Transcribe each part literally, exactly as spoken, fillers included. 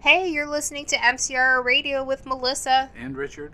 Hey, you're listening to M C R O Radio with Melissa. And Richard.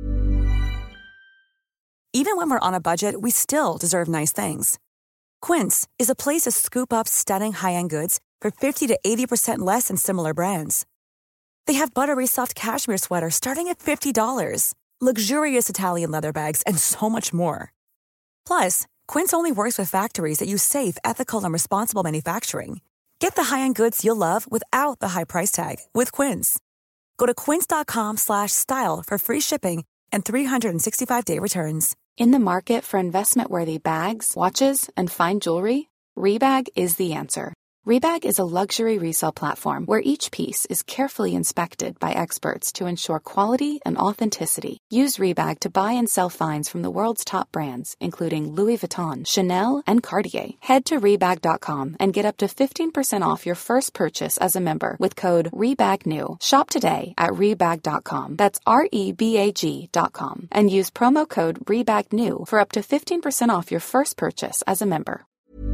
Even when we're on a budget, we still deserve nice things. Quince is a place to scoop up stunning high-end goods for fifty to eighty percent less than similar brands. They have buttery soft cashmere sweaters starting at fifty dollars, luxurious Italian leather bags, and so much more. Plus, Quince only works with factories that use safe, ethical, and responsible manufacturing. Get the high-end goods you'll love without the high price tag with Quince. Go to quince.com slash style for free shipping and three sixty-five day returns. In the market for investment-worthy bags, watches, and fine jewelry, Rebag is the answer. Rebag is a luxury resale platform where each piece is carefully inspected by experts to ensure quality and authenticity. Use Rebag to buy and sell finds from the world's top brands, including Louis Vuitton, Chanel, and Cartier. Head to Rebag dot com and get up to fifteen percent off your first purchase as a member with code REBAGNEW. Shop today at Rebag dot com. That's R E B A G dot com. And use promo code REBAGNEW for up to fifteen percent off your first purchase as a member.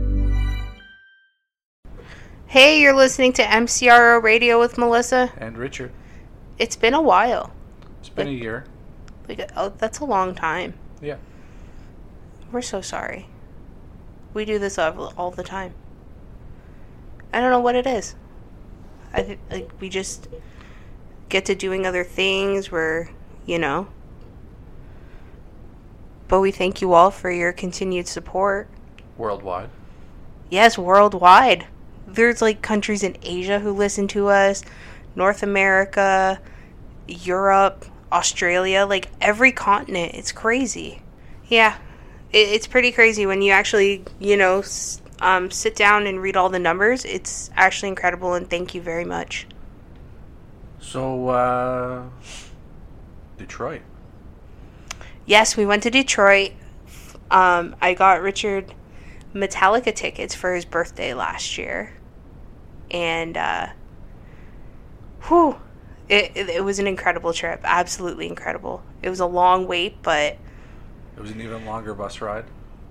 Hey, you're listening to M C R O Radio with Melissa. And Richard. It's been a while. It's been like, a year. Like, oh, that's a long time. Yeah. We're so sorry. We do this all, all the time. I don't know what it is. I think like we just get to doing other things where, you know. But we thank you all for your continued support. Worldwide. Yes, worldwide. There's like countries in Asia who listen to us, North America, Europe, Australia, like every continent. It's crazy. Yeah, it, it's pretty crazy when you actually, you know, s- um, sit down and read all the numbers. It's actually incredible, and thank you very much. So, uh, Detroit. Yes, we went to Detroit. Um, I got Richard Metallica tickets for his birthday last year. And, uh, whew, it, it, it was an incredible trip. Absolutely incredible. It was a long wait, but... It was an even longer bus ride.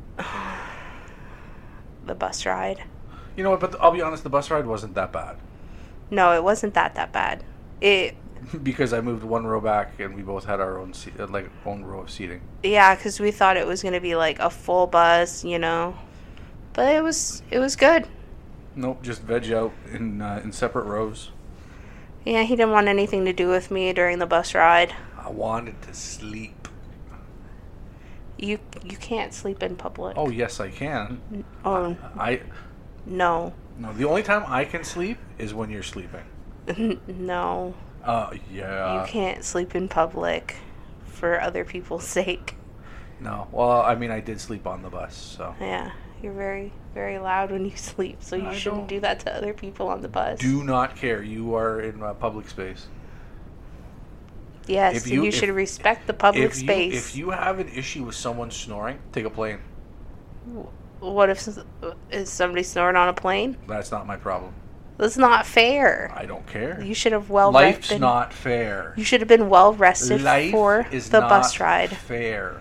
The bus ride. You know what, but I'll be honest, the bus ride wasn't that bad. No, it wasn't that that bad. It... Because I moved one row back and we both had our own, se- like, own row of seating. Yeah, because we thought it was going to be, like, a full bus, you know. But it was, it was good. Nope, just veg out in uh, in separate rows. Yeah, he didn't want anything to do with me during the bus ride. I wanted to sleep. You you can't sleep in public. Oh, yes, I can. Oh, I no. No, the only time I can sleep is when you're sleeping. No. Uh, yeah. You can't sleep in public for other people's sake. No. Well, I mean, I did sleep on the bus, so. Yeah, you're very, very loud when you sleep, so you I shouldn't don't- do that to other people on the bus. Do not care. You are in uh, public space. Yes, If and you- you if- should respect the public if you, space. If you have an issue with someone snoring, take a plane. What if s- is somebody snoring on a plane? That's not my problem. That's not fair. I don't care. You should have well Life's rested. not fair. You should have been well rested Life for is the not bus ride. fair.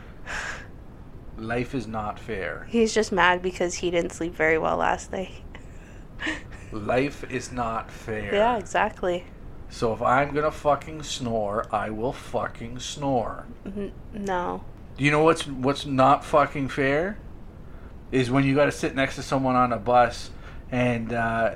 Life is not fair. He's just mad because he didn't sleep very well last night. Life is not fair. Yeah, exactly. So if I'm gonna fucking snore, I will fucking snore. N- no. Do you know what's what's not fucking fair? Is when you got to sit next to someone on a bus and uh,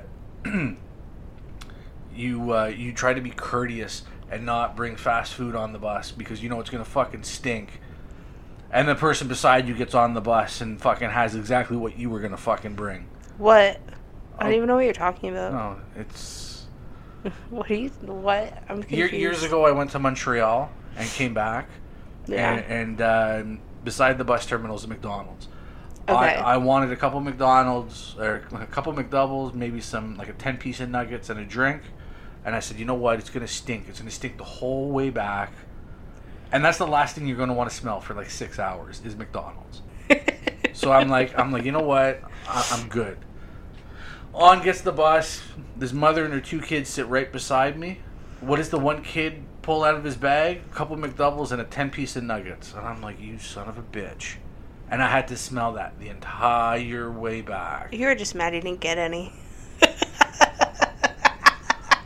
you uh, you try to be courteous and not bring fast food on the bus because you know it's gonna fucking stink. And the person beside you gets on the bus and fucking has exactly what you were gonna fucking bring. What? I don't Oh. even know what you're talking about. No, it's What are you? What? I'm Year, confused. years ago. I went to Montreal and came back, Yeah. and, and uh, beside the bus terminal is a McDonald's. Okay. I, I wanted a couple McDonald's or a couple McDoubles, maybe some like a ten piece of nuggets and a drink. And I said, you know what? It's gonna stink. It's gonna stink the whole way back. And that's the last thing you're gonna want to smell for like six hours is McDonald's. So I'm like, I'm like, you know what? I, I'm good. On gets the bus. This mother and her two kids sit right beside me. What does the one kid pull out of his bag? A couple McDoubles and a ten piece of nuggets. And I'm like, you son of a bitch. And I had to smell that the entire way back. You were just mad you didn't get any.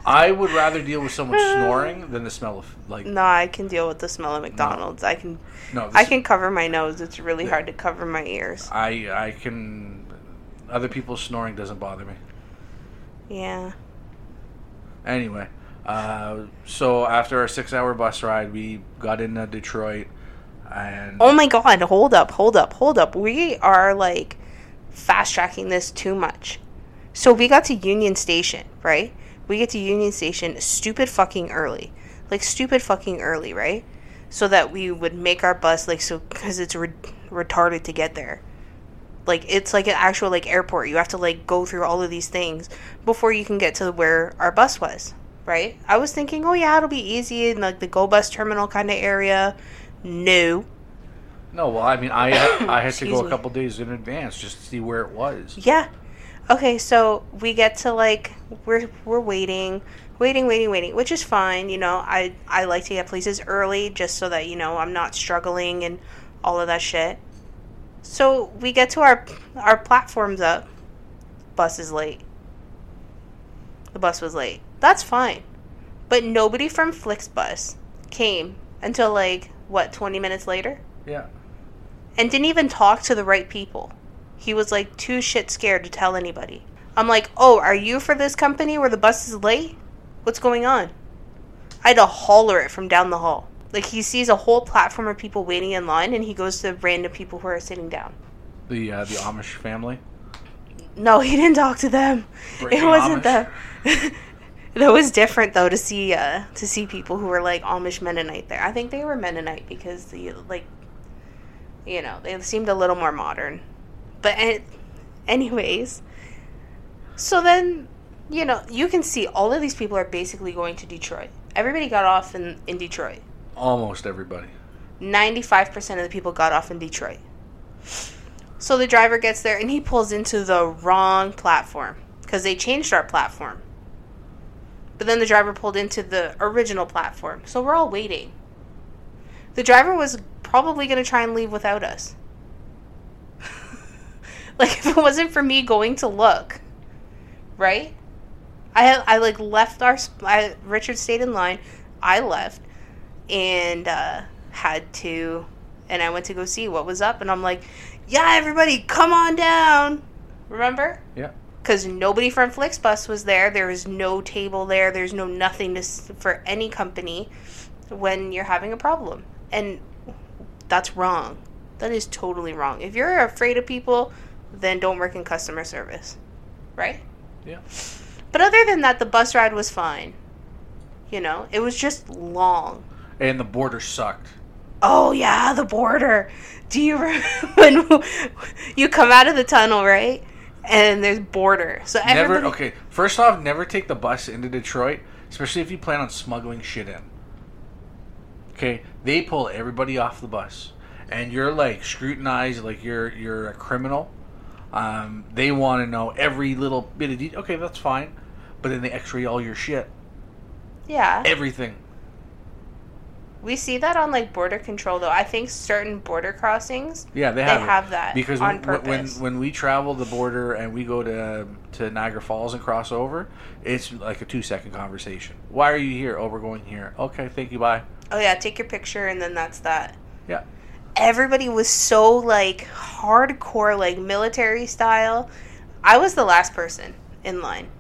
I would rather deal with someone snoring than the smell of like. No, I can deal with the smell of McDonald's. No. I can. No, I can cover my nose. It's really hard to cover my ears. I I can. Other people's snoring doesn't bother me. Yeah. Anyway, uh, so after our six-hour bus ride, we got into Detroit, and oh my God! Hold up! Hold up! Hold up! We are like fast tracking this too much. So we got to Union Station, right? We get to Union Station stupid fucking early. Like, stupid fucking early, right? So that we would make our bus, like, so, because it's re- retarded to get there. Like, it's like an actual, like, airport. You have to, like, go through all of these things before you can get to where our bus was, right? I was thinking, oh, yeah, it'll be easy in, like, the Go Bus terminal kind of area. No. No, well, I mean, I, I had to go a me. couple days in advance just to see where it was. Yeah. Okay, so we get to, like, we're we're waiting, waiting, waiting, waiting, which is fine, you know. I, I like to get places early just so that, you know, I'm not struggling and all of that shit. So we get to our our platform's up. Bus is late. The bus was late. That's fine. But nobody from Flixbus came until, like, what, twenty minutes later? Yeah. And didn't even talk to the right people. He was, like, too shit scared to tell anybody. I'm like, oh, are you for this company where the bus is late? What's going on? I had to holler it from down the hall. Like, he sees a whole platform of people waiting in line, and he goes to random people who are sitting down. The uh, the Amish family? No, he didn't talk to them. Breaking it wasn't Amish? them. That was different, though, to see uh, to see people who were, like, Amish Mennonite there. I think they were Mennonite because, the, like, you know, they seemed a little more modern. But anyways, so then, you know, you can see all of these people are basically going to Detroit. Everybody got off in, in Detroit. Almost everybody. ninety-five percent of the people got off in Detroit. So the driver gets there and he pulls into the wrong platform because they changed our platform. But then the driver pulled into the original platform. So we're all waiting. The driver was probably going to try and leave without us. Like, if it wasn't for me going to look, right? I, I like, left our... I, Richard stayed in line. I left. And uh, had to... And I went to go see what was up. And I'm like, yeah, everybody, come on down. Remember? Yeah. Because nobody from Flixbus was there. There was no table there. There's no nothing to for any company when you're having a problem. And that's wrong. That is totally wrong. If you're afraid of people... then don't work in customer service. Right? Yeah. But other than that, the bus ride was fine. You know? It was just long. And the border sucked. Oh, yeah, the border. Do you remember when you come out of the tunnel, right? And there's border. So everybody... Never, okay, first off, never take the bus into Detroit, especially if you plan on smuggling shit in. Okay? They pull everybody off the bus. And you're, like, scrutinized like you're you're a criminal. Um, they want to know every little bit of detail. Okay, that's fine. But then they x-ray all your shit. Yeah. Everything. We see that on, like, border control, though. I think certain border crossings, yeah, they have, they have that because on when, purpose. when when we travel the border and we go to to Niagara Falls and cross over, it's like a two-second conversation. Why are you here? Oh, we're going here. Okay, thank you, bye. Oh, yeah, take your picture, and then that's that. Yeah. Everybody was so, like, hardcore, like, military style. I was the last person in line.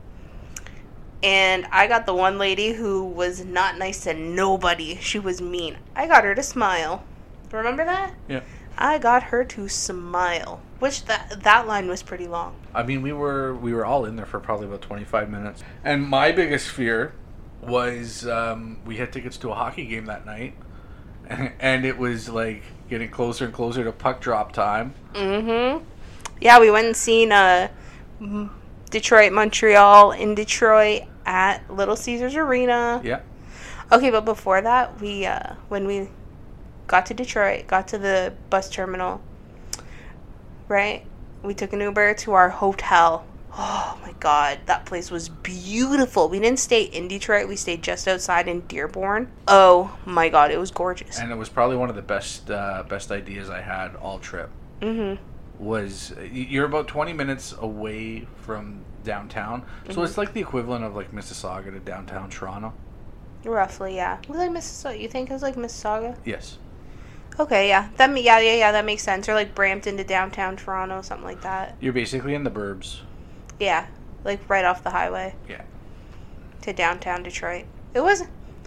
And I got the one lady who was not nice to nobody. She was mean. I got her to smile. Remember that? Yeah. I got her to smile. Which, that that line was pretty long. I mean, we were we were all in there for probably about twenty-five minutes. And my biggest fear was um, we had tickets to a hockey game that night. And it was, like, getting closer and closer to puck drop time. Mm-hmm. Yeah, we went and seen uh, Detroit, Montreal in Detroit at Little Caesars Arena. Yeah. Okay, but before that, we uh, when we got to Detroit, got to the bus terminal, right? We took an Uber to our hotel. Oh, my God. That place was beautiful. We didn't stay in Detroit. We stayed just outside in Dearborn. Oh, my God. It was gorgeous. And it was probably one of the best uh, best ideas I had all trip. Mm-hmm. Was you're about twenty minutes away from downtown. So Mm-hmm. it's like the equivalent of like Mississauga to downtown Toronto. Roughly, yeah. Was like Mississauga? You think it was like Mississauga? Yes. Okay, yeah. That ma- yeah, yeah, yeah. That makes sense. Or like Brampton to downtown Toronto, something like that. You're basically in the burbs. Yeah, like right off the highway Yeah. to downtown Detroit. It was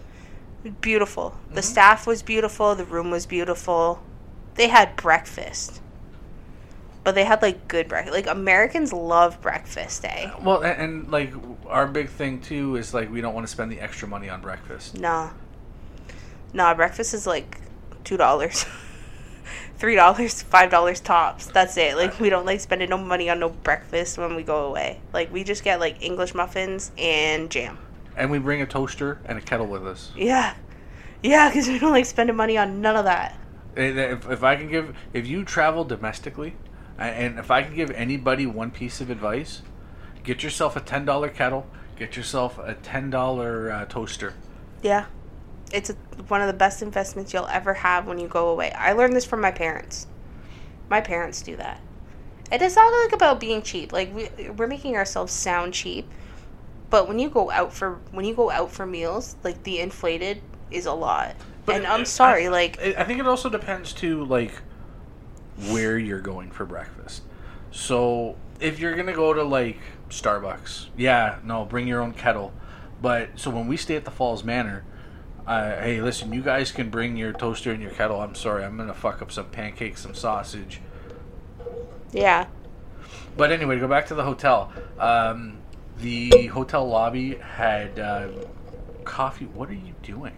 beautiful. The Mm-hmm. staff was beautiful. The room was beautiful. They had breakfast. But they had like good breakfast. Like Americans love breakfast, eh? Well, and, and like our big thing too is like we don't want to spend the extra money on breakfast. Nah. Nah, breakfast is like two dollars. Three dollars, five dollars tops. That's it. Like we don't like spending no money on no breakfast when we go away. Like we just get like English muffins and jam. And we bring a toaster and a kettle with us. Yeah. Yeah, because we don't like spending money on none of that. And If, if I can give, if you travel domestically, and if I can give anybody one piece of advice, get yourself a ten dollar kettle, get yourself a ten dollar uh, toaster. Yeah. It's a, one of the best investments you'll ever have when you go away. I learned this from my parents. My parents do that. And it's not like about being cheap. Like we, we're making ourselves sound cheap. But when you go out for when you go out for meals, like the inflated is a lot. But and I'm it- sorry, I, like I think it also depends too, like where you're going for breakfast. So if you're gonna go to like Starbucks, yeah, no, bring your own kettle. But so when we stay at the Falls Manor, uh, hey, listen, you guys can bring your toaster and your kettle. I'm sorry, I'm gonna fuck up some pancakes, some sausage. yeah. But anyway, to go back to the hotel. Um, the hotel lobby had uh, coffee. What are you doing?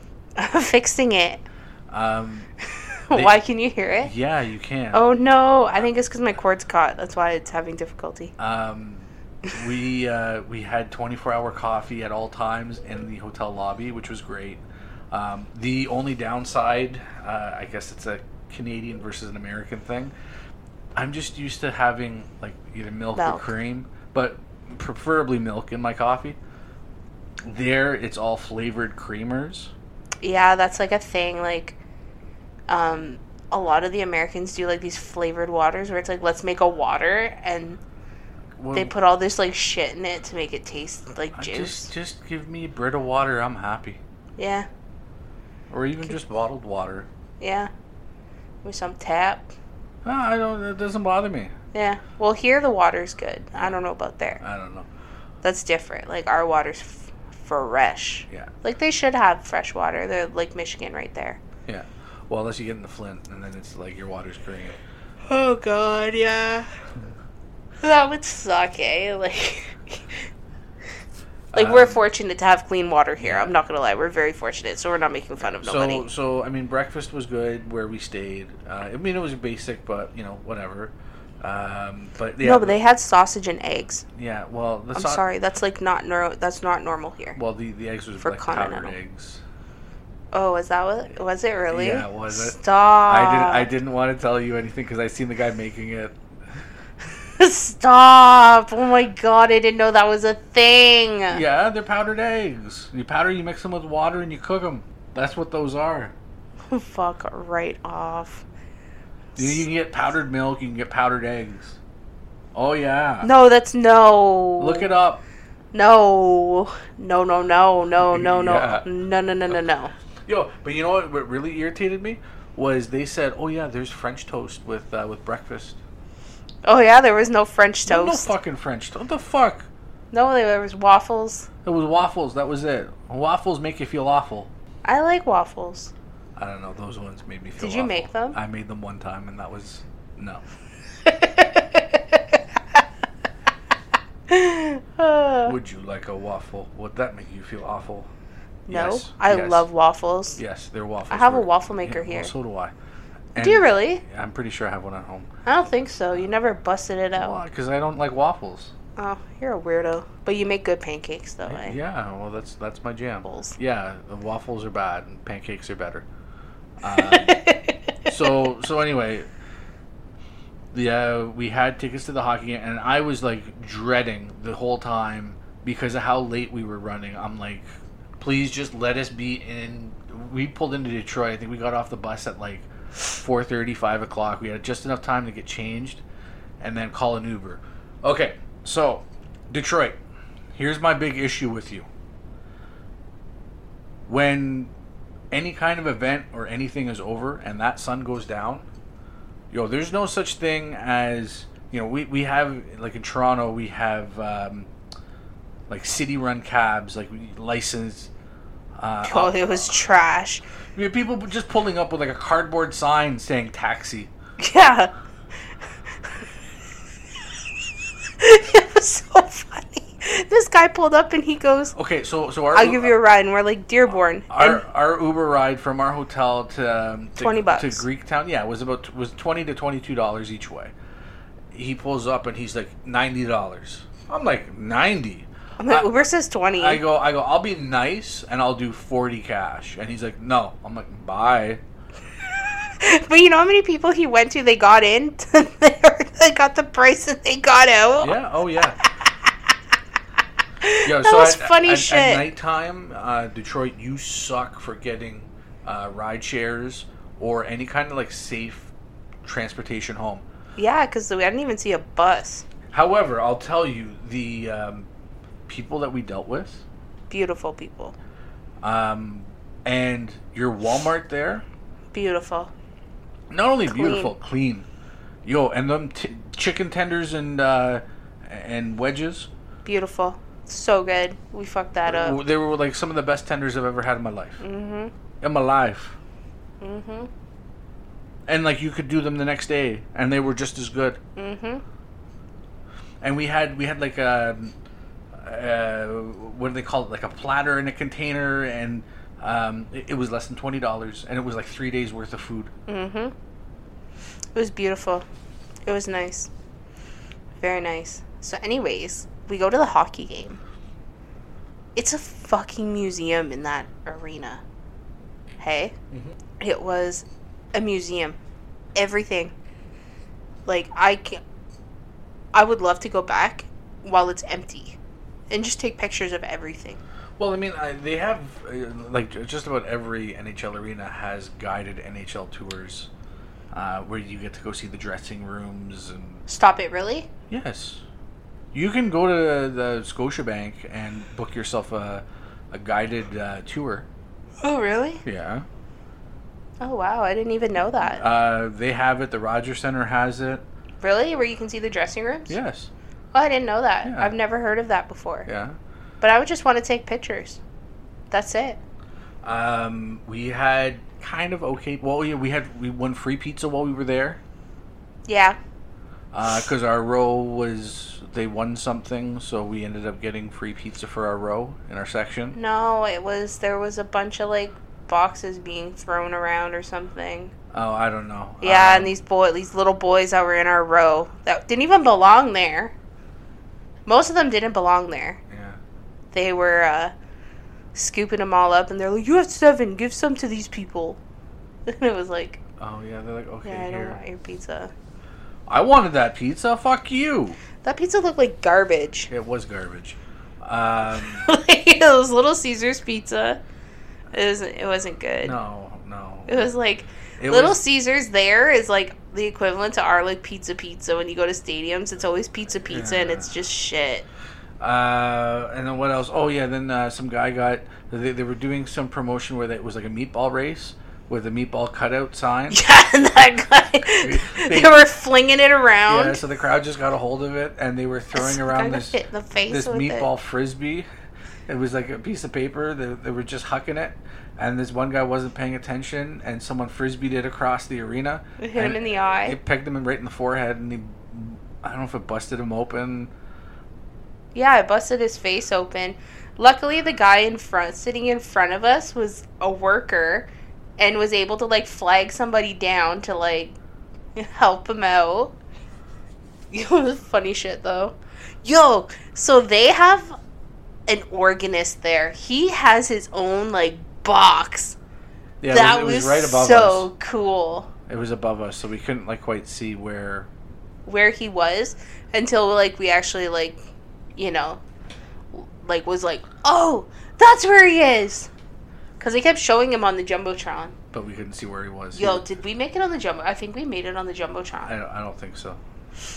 Fixing it. Um, They- Why can you hear it? yeah, you can. Oh no, I think it's because my cord's caught. That's why it's having difficulty. Um, we uh, we had twenty-four hour coffee at all times in the hotel lobby, which was great. Um, the only downside, uh, I guess it's a Canadian versus an American thing. I'm just used to having like either milk, Milk. or cream, but preferably milk in my coffee. There, it's all flavored creamers. Yeah, that's like a thing. Like, um, a lot of the Americans do like these flavored waters where it's like, let's make a water, and Well, they put all this like shit in it to make it taste like I juice. just just give me Brita water. I'm happy, Yeah, or even just bottled water. yeah. With some tap. No, I don't. It doesn't bother me. Yeah. Well, here the water's good. I don't know about there. I don't know. That's different. Like our water's f- fresh. Yeah. Like they should have fresh water. They're like Michigan right there. Yeah. Well, unless you get in the Flint, and then it's like your water's green. Oh God, yeah. That would suck, eh? Like, like we're Um, fortunate to have clean water here. I'm not gonna lie, we're very fortunate. So we're not making fun of So, nobody. so I mean, breakfast was good where we stayed. Uh, I mean, it was basic, but you know, whatever. Um, but yeah, no, but they had sausage and eggs. yeah. Well, the I'm sau- sorry, that's like not nor- That's not normal here. Well, the the eggs was For like powdered continental. eggs. Oh, is that what? Was it really? Yeah, was it? Stop. I didn't. I didn't want to tell you anything because I seen the guy making it. Stop! Oh my God, I didn't know that was a thing. Yeah, they're powdered eggs. You powder, you mix them with water, and you cook them. That's what those are. Fuck right off. You, you can get powdered milk. You can get powdered eggs. Oh yeah. No, that's no. Look it up. No, no, no, no, no, no, no, Yeah. no, no, no, no, no. Yo, but you know what? What really irritated me was they said, "Oh yeah, there's French toast with uh, with breakfast." Oh yeah, there was no French No, no toast. fucking French toast. What the fuck? No, there was waffles. It was waffles. That was it. Waffles make you feel awful. I like waffles. I don't know. Those ones made me feel. Did you awful. make them? I made them one time, and that was no. Uh, Would you like a waffle? Would that make you feel awful? no, Yes, I yes. love waffles. Yes, they're waffles. I have a We're- waffle maker yeah, here. Well, so do I. Do you really? I'm pretty sure I have one at home. I don't think so. You never busted it out. Why? Because I don't like waffles. Oh, you're a weirdo. But you make good pancakes, though, eh? Yeah, well, that's that's my jam. Waffles. Yeah, the waffles are bad and pancakes are better. Um, so so anyway, yeah, we had tickets to the hockey game, and I was like dreading the whole time because of how late we were running. I'm like, please just let us be in. We pulled into Detroit. I think we got off the bus at like four thirty, five o'clock. We had just enough time to get changed, and then call an Uber. Okay, so Detroit, here's my big issue with you. When any kind of event or anything is over and that sun goes down, yo, there's no such thing as, you know, we, we have, like in Toronto, we have, um, like, city-run cabs, like, licensed. Uh, Oh, it was trash. I mean, people just pulling up with, like, a cardboard sign saying taxi. Yeah. It was so funny. This guy pulled up and he goes, Okay, so so our I'll give you a ride. And we're like, Dearborn. Our, And our Uber ride from our hotel to, um, to twenty bucks. to Greektown, yeah, was about was twenty to twenty two dollars each way. He pulls up and he's like ninety dollars. I'm like ninety. I'm like, I- Uber says twenty. I go, I go. I'll be nice and I'll do forty cash. And he's like, no. I'm like, bye. But you know how many people he went to, they got in, they they got the price and they got out? Yeah. Oh yeah. Yo, That was funny at, shit. At nighttime, uh, Detroit, you suck for getting uh, ride shares or any kind of like safe transportation home. Yeah, because I didn't even see a bus. However, I'll tell you, the um, people that we dealt with, Beautiful people. um, and your Walmart there, Beautiful. not only Clean. beautiful, clean. Yo, and them t- chicken tenders and uh, and wedges, Beautiful. So good. We fucked that up. they were like some of the best tenders I've ever had in my life. Mm-hmm. In my life. Mm-hmm. And like you could do them the next day, and they were just as good. Mm-hmm. And we had we had like a uh, what do they call it? Like a platter in a container, and um, it, it was less than twenty dollars, and it was like three days worth of food. Mm-hmm. It was beautiful. It was nice. Very nice. So anyways, we go to the hockey game. It's a fucking museum in that arena. Hey? Mm-hmm. It was a museum. Everything. Like, I can I would love to go back while it's empty and just take pictures of everything. Well, I mean, I, they have uh, like just about every N H L arena has guided N H L tours, uh, where you get to go see the dressing rooms and Stop it, really? yes, you can go to the Scotiabank and book yourself a a guided uh, tour. Oh, really? Yeah, Oh, wow. I didn't even know that. uh, they have it. The Rogers Center has it. Really? Where you can see the dressing rooms? Yes, Oh, I didn't know that. Yeah. I've never heard of that before. yeah. But I would just want to take pictures. That's it. Um, we had kind of okay. Well, yeah, we had we won free pizza while we were there. Yeah. Because our row was, they won something, so we ended up getting free pizza for our row in our section. No, it was, there was a bunch of, like, boxes being thrown around or something. Oh, I don't know. Yeah, Um, and these boy, these little boys that were in our row that didn't even belong there. Most of them didn't belong there. Yeah. They were uh, scooping them all up, and they're like, "You have seven. Give some to these people." And it was like, Oh, yeah, they're like, okay, "Yeah, I don't here. want your pizza." I wanted that pizza. Fuck you. That pizza looked like garbage. It was garbage. Um, It was Little Caesars pizza. It wasn't. It wasn't good. no, no. It was like It Little was- Caesars. There is like the equivalent to our like pizza pizza. When you go to stadiums, it's always pizza pizza, and Yeah. it's just shit. Uh, and then what else? Oh, yeah, then uh, some guy got, they, they were doing some promotion where it was like a meatball race with a meatball cutout sign. Yeah, and that guy. They- They were flinging it around. Yeah, so the crowd just got a hold of it, and they were throwing Some around guy got this hit in the face this with meatball it. frisbee. It was like a piece of paper. They, they were just hucking it, and this one guy wasn't paying attention, and someone frisbeed it across the arena. It hit him and in the eye. It pegged him right in the forehead, and he, I don't know if it busted him open. Yeah, it busted his face open. Luckily, the guy in front, sitting in front of us, was a worker and was able to, like, flag somebody down to, like, help him out. It was funny shit, though. Yo, so they have an organist there. He has his own, like, box. Yeah, that it was, it was was right above so us. cool. It was above us, so we couldn't like quite see where. Where he was until, like, we actually, like, you know, like, was like, oh, that's where he is. Because they kept showing him on the Jumbotron. But we couldn't see where he was. Yo, He- did we make it on the Jumbo? I think we made it on the Jumbotron. I don't, I don't think so.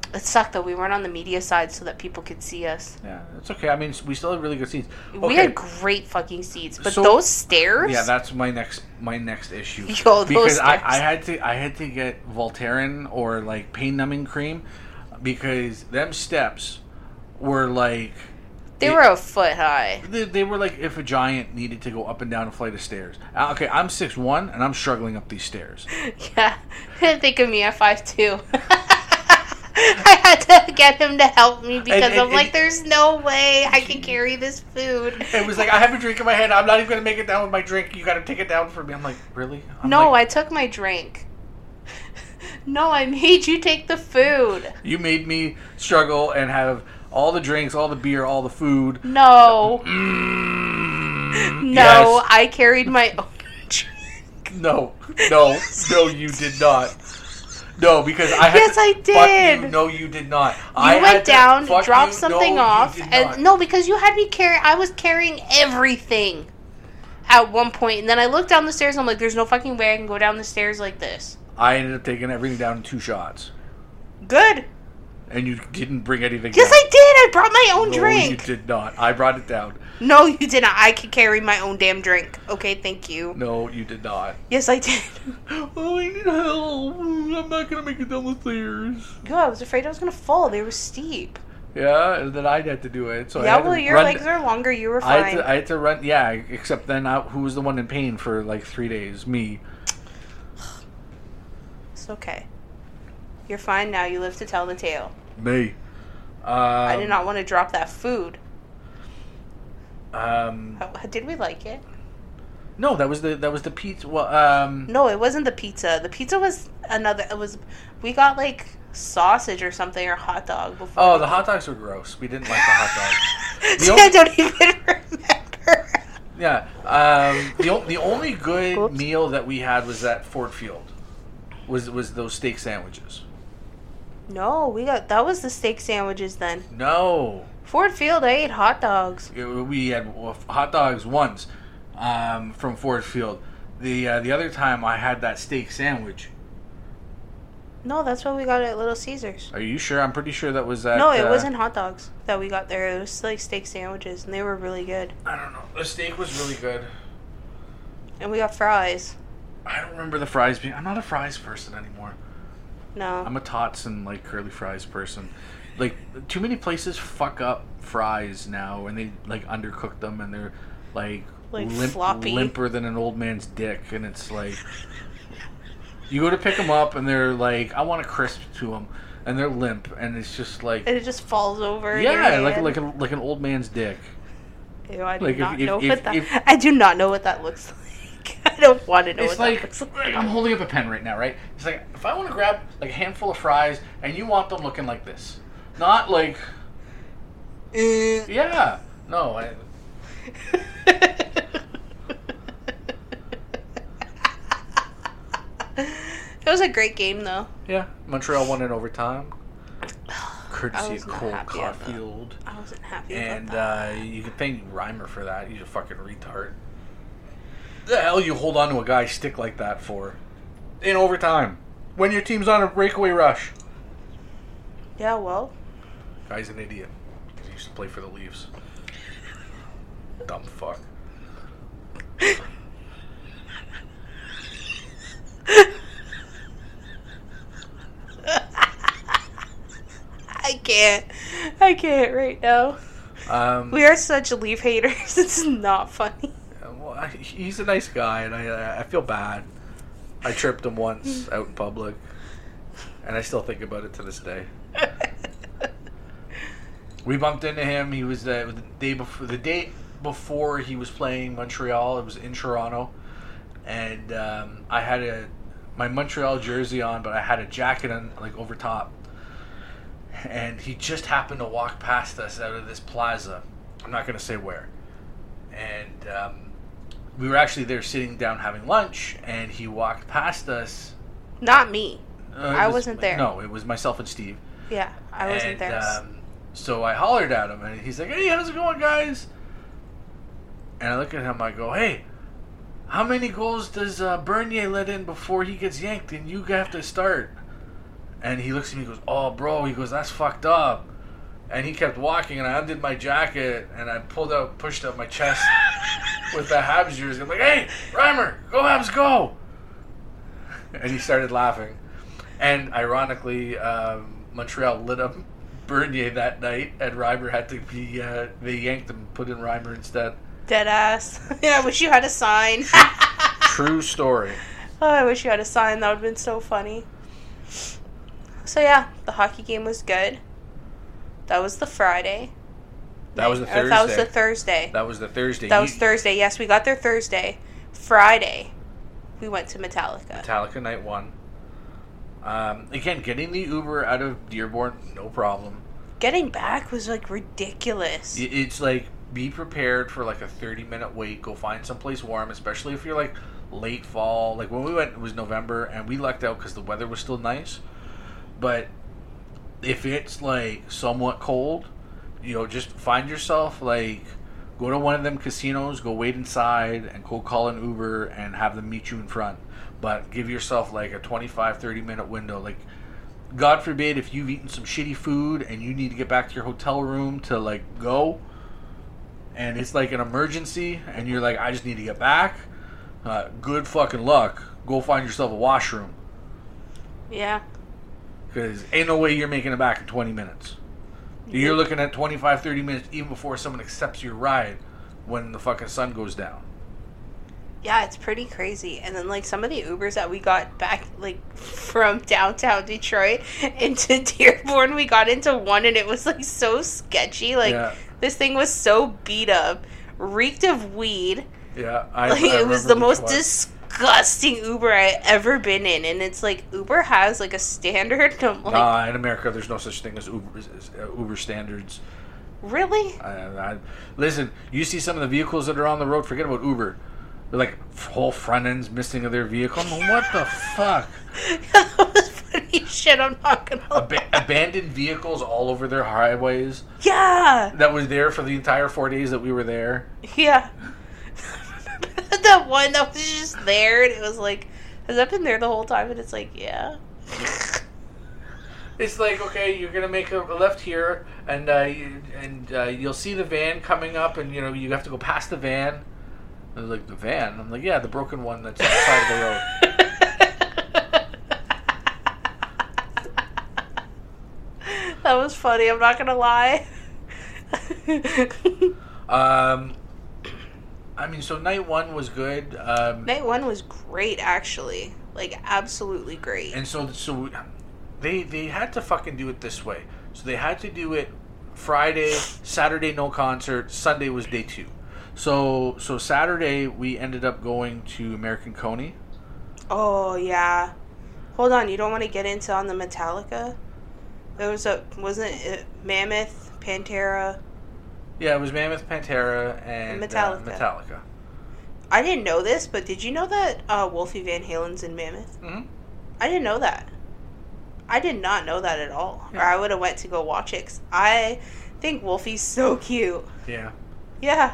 It sucked though. We weren't on the media side so that people could see us. Yeah, it's okay. I mean, we still had really good seats. Okay. We had great fucking seats, but So- those stairs. Yeah, that's my next my next issue. Yo, those because I, stairs. I had to I had to get Voltaren or like pain numbing cream because them steps were like They it- were a foot high. They, they were like if a giant needed to go up and down a flight of stairs. Uh, Okay, I'm six one and I'm struggling up these stairs. Yeah. Think of me at five two. I had to get him to help me because And- and- I'm like, and- there's no way I can carry this food. It was like I have a drink in my hand. I'm not even gonna make it down with my drink. You got to take it down for me. I'm like, really? I'm No, like, I took my drink. No, I made you take the food. You made me struggle and have all the drinks, all the beer, all the food. No. Mm, No, yes. I carried my own drink. No, no, no, you did not. No, because I had Yes, to, I fuck did. you. No, you did not. You I had went to- down, fuck dropped you. something No, you off, did and not. no, because you had me carry. I was carrying everything at one point, and then I looked down the stairs. and I'm like, "There's no fucking way I can go down the stairs like this." I ended up taking everything down in two shots, Good. and you didn't bring anything. Yes, down. I did. I brought my own No, drink. you did not. I brought it down. No, you did not. I could carry my own damn drink. Okay, thank you. No, you did not. Yes, I did. Oh, I need help. I'm not gonna make it down the stairs. Yo, I was afraid I was gonna fall. They were steep. Yeah, and then I had to do it. So I Yeah, had to well, your run- legs are longer. You were I fine. had, to, I had to run. Yeah, except then I, who was the one in pain for like three days? Me. It's okay. You're fine now. You live to tell the tale. Me. Um, I did not want to drop that food. Um, How, did we like it? no, that was the that was the pizza. Well, um, No, it wasn't the pizza. The pizza was another. It was. We got like sausage or something or hot dog before. oh, the hot dogs were gross. We didn't like the hot dogs. The I only, don't even remember. yeah, um, the o- the only good Oops. meal that we had was at Ford Field. Was was those steak sandwiches? No, we got that was the steak sandwiches then. No, Ford Field, I ate hot dogs. It- we had hot dogs once um, from Ford Field. The uh, the other time I had that steak sandwich. No, that's what we got at Little Caesars. Are you sure? I'm pretty sure that was at. No, it uh, wasn't hot dogs that we got there. It was like steak sandwiches, and they were really good. I don't know. The steak was really good. And we got fries. I don't remember the fries being. I'm not a fries person anymore. No. I'm a tots and like curly fries person. Like too many places fuck up fries now, and they like undercook them, and they're like, Like limp, floppy. limper than an old man's dick, and it's like you go to pick them up, and they're like, I want a crisp to them, and they're limp, and it's just like And it just falls over. in your yeah, like hand. like a, like an old man's dick. Ew, I do like if- not if- know if- what that. if- I do not know what that looks like. I don't want to know It's what like, that looks like. like I'm holding up a pen right now, right? It's like if I want to grab like a handful of fries, and you want them looking like this, not like Eh. yeah, no. I, It was a great game, though. Yeah, Montreal won in overtime, courtesy was of not Cole happy about that. Caulfield. I wasn't happy And about that. uh, you can thank Reimer for that. He's a fucking retard. The hell you hold on to a guy's stick like that for? In overtime, when your team's on a breakaway rush. Yeah, well, Guy's an idiot. He used to play for the Leafs. Dumb fuck. I can't. I can't right now. Um, We are such Leaf haters. It's not funny. well, I, he's a nice guy, and I I feel bad. I tripped him once out in public, and I still think about it to this day. We bumped into him. He was, uh, it was the day before the day before he was playing Montreal. It was in Toronto, and um, I had a my Montreal jersey on, but I had a jacket on like over top. And he just happened to walk past us out of this plaza. I'm not going to say where. And um, we were actually there sitting down having lunch, and he walked past us. Not me. Uh, it I was- wasn't there. No, it was myself and Steve. Yeah, I wasn't and, there. Um, so I hollered at him, and he's like, "Hey, how's it going, guys?" And I look at him, I go, "Hey, how many goals does uh, Bernier let in before he gets yanked and you have to start?" And he looks at me and goes, "Oh, bro," he goes, "that's fucked up." And he kept walking, and I undid my jacket, and I pulled out, pushed up my chest with the Habs jersey. I'm like, "Hey, Reimer, go Habs, go!" And he started laughing. And ironically, um, Montreal lit up Bernier that night, and Reimer had to be, uh, they yanked him and put in Reimer instead. Dead ass. Yeah, I wish you had a sign. True story. Oh, I wish you had a sign. That would have been so funny. So yeah, the hockey game was good. That was the Friday. That was the Or Thursday. That was the Thursday. That was the Thursday. That You- was Thursday. Yes, we got there Thursday. Friday, we went to Metallica. Metallica night one. Um, again, getting the Uber out of Dearborn, no problem. Getting back was like ridiculous. It- It's like, be prepared for like a thirty minute wait. Go find someplace warm, especially if you're like late fall. Like when we went, it was November, and we lucked out because the weather was still nice. But if it's like somewhat cold, you know, just find yourself like, go to one of them casinos, go wait inside, and go call an Uber and have them meet you in front. But give yourself like a twenty-five, thirty minute window. Like, God forbid if you've eaten some shitty food and you need to get back to your hotel room to like go, and it's like an emergency, and you're like, I just need to get back. Uh, good fucking luck. Go find yourself a washroom. Yeah. Because ain't no way you're making it back in twenty minutes. You're looking at twenty-five, thirty minutes even before someone accepts your ride when the fucking sun goes down. Yeah, it's pretty crazy. And then, like, some of the Ubers that we got back, like, from downtown Detroit into Dearborn, we got into one, and it was, like, so sketchy. Like, Yeah. this thing was so beat up, reeked of weed. Yeah, I, Like, I it was the remember which most one. disgusting Uber I ever been in. And it's like, Uber has, like, a standard. And I'm like, Nah, in America, there's no such thing as Uber, as, uh, Uber standards. really? I, I, listen, you see some of the vehicles that are on the road, forget about Uber. They're like whole front ends missing of their vehicle. I'm like, what the fuck? That was funny shit, I'm not gonna lie. Ab- abandoned vehicles all over their highways. Yeah! That was there for the entire four days that we were there. Yeah. That one that was just there, and it was like, has that been there the whole time? And it's like, yeah. It's like, okay, you're gonna make a left here, and uh, you, and uh, you'll see the van coming up, and you know you have to go past the van. I was like, the van? I'm like, yeah, the broken one that's on the side of the road. That was funny, I'm not gonna lie. Um, I mean, so night one was good. Um, Night one was great, actually. Like, absolutely great. and so, so they they had to fucking do it this way. So they had to do it Friday, Saturday no concert, Sunday was day two. So so Saturday we ended up going to American Coney. Oh, yeah. Hold on, you don't want to get into on the Metallica? There was a, wasn't it Mammoth, Pantera? Yeah, it was Mammoth, Pantera, and Metallica. Uh, Metallica. I didn't know this, but did you know that uh, Wolfie Van Halen's in Mammoth? Mm-hmm. I didn't know that. I did not know that at all. Yeah. Or I would have went to go watch it. 'Cause I think Wolfie's so cute. Yeah. Yeah.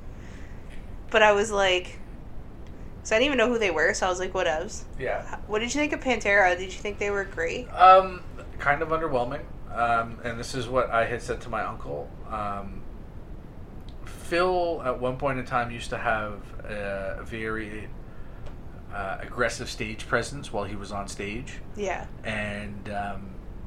But I was like... Because I didn't even know who they were, so I was like, whatevs. Yeah. What did you think of Pantera? Did you think they were great? Um, kind of underwhelming. Um, and this is what I had said to my uncle. Um, Phil, at one point in time, used to have a very uh, aggressive stage presence while he was on stage. Yeah. And um,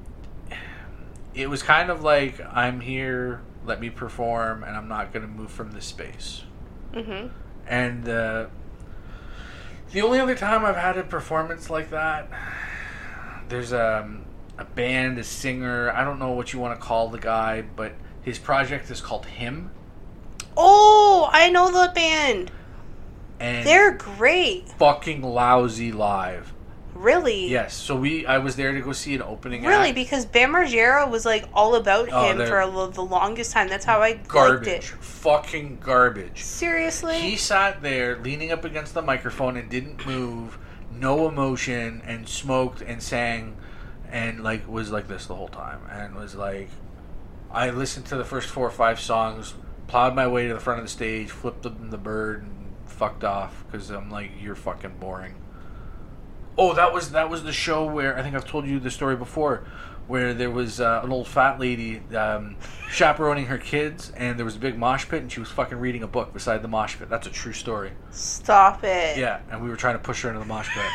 it was kind of like, I'm here, let me perform, and I'm not going to move from this space. Mm-hmm. And uh, the only other time I've had a performance like that, there's um, a band, a singer, I don't know what you want to call the guy, but his project is called Him. Oh, I know the band. And They're great. fucking lousy live. Really? Yes, so we I was there to go see an opening Really, act. because Bam Margera was like all about Oh, him they're- for a, lo- the longest time. That's how I liked Garbage. it. Fucking garbage. Seriously? He sat there leaning up against the microphone and didn't move, no emotion, and smoked and sang and like was like this the whole time. And was like, I listened to the first four or five songs, plowed my way to the front of the stage, flipped them the bird, and fucked off because I'm like, you're fucking boring. Oh, that was that was the show where I think I've told you the story before, where there was uh, an old fat lady um, chaperoning her kids, and there was a big mosh pit, and she was fucking reading a book beside the mosh pit. That's a true story. Stop it. Yeah, and we were trying to push her into the mosh pit.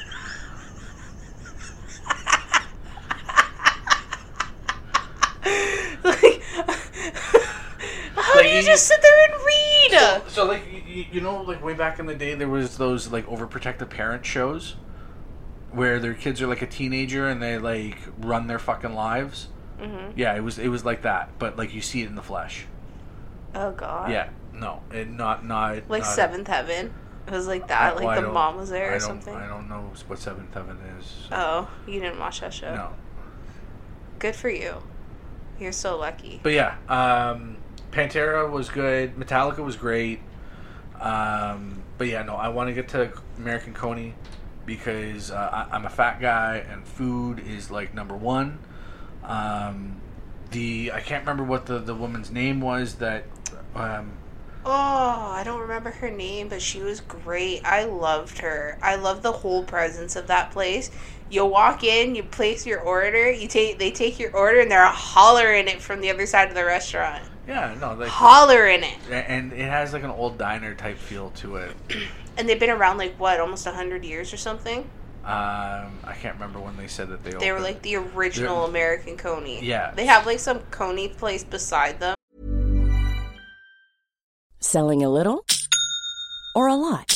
Like, how Like, do you you- just sit there and read? So, so like you, you know, like way back in the day, there was those like overprotective parent shows where their kids are like a teenager and they like run their fucking lives. Mm-hmm. Yeah, it was it was like that, but like you see it in the flesh. Oh god. Yeah, no, it not not Like not, Seventh Heaven. It was like that. well, like I the don't- mom was there I or don't, something. I don't know what Seventh Heaven is. so- Oh, you didn't watch that show. No, Good for you. You're so lucky. but yeah, um, Pantera was good. Metallica was great. Um, but yeah, no, I want to get to American Coney because uh, I, I'm a fat guy and food is like number one. Um, the I can't remember what the, the woman's name was that. Um, Oh, I don't remember her name, but she was great. I loved her. I love the whole presence of that place. You walk in, you place your order, you take they take your order, and they're hollering it from the other side of the restaurant. yeah, no, like Hollering it. and it has like an old diner type feel to it. And they've been around like what, almost a hundred years or something. Um, I can't remember when they said that they. They were opened. like the original They're- American Coney. Yeah. They have like some Coney place beside them. Selling a little or a lot?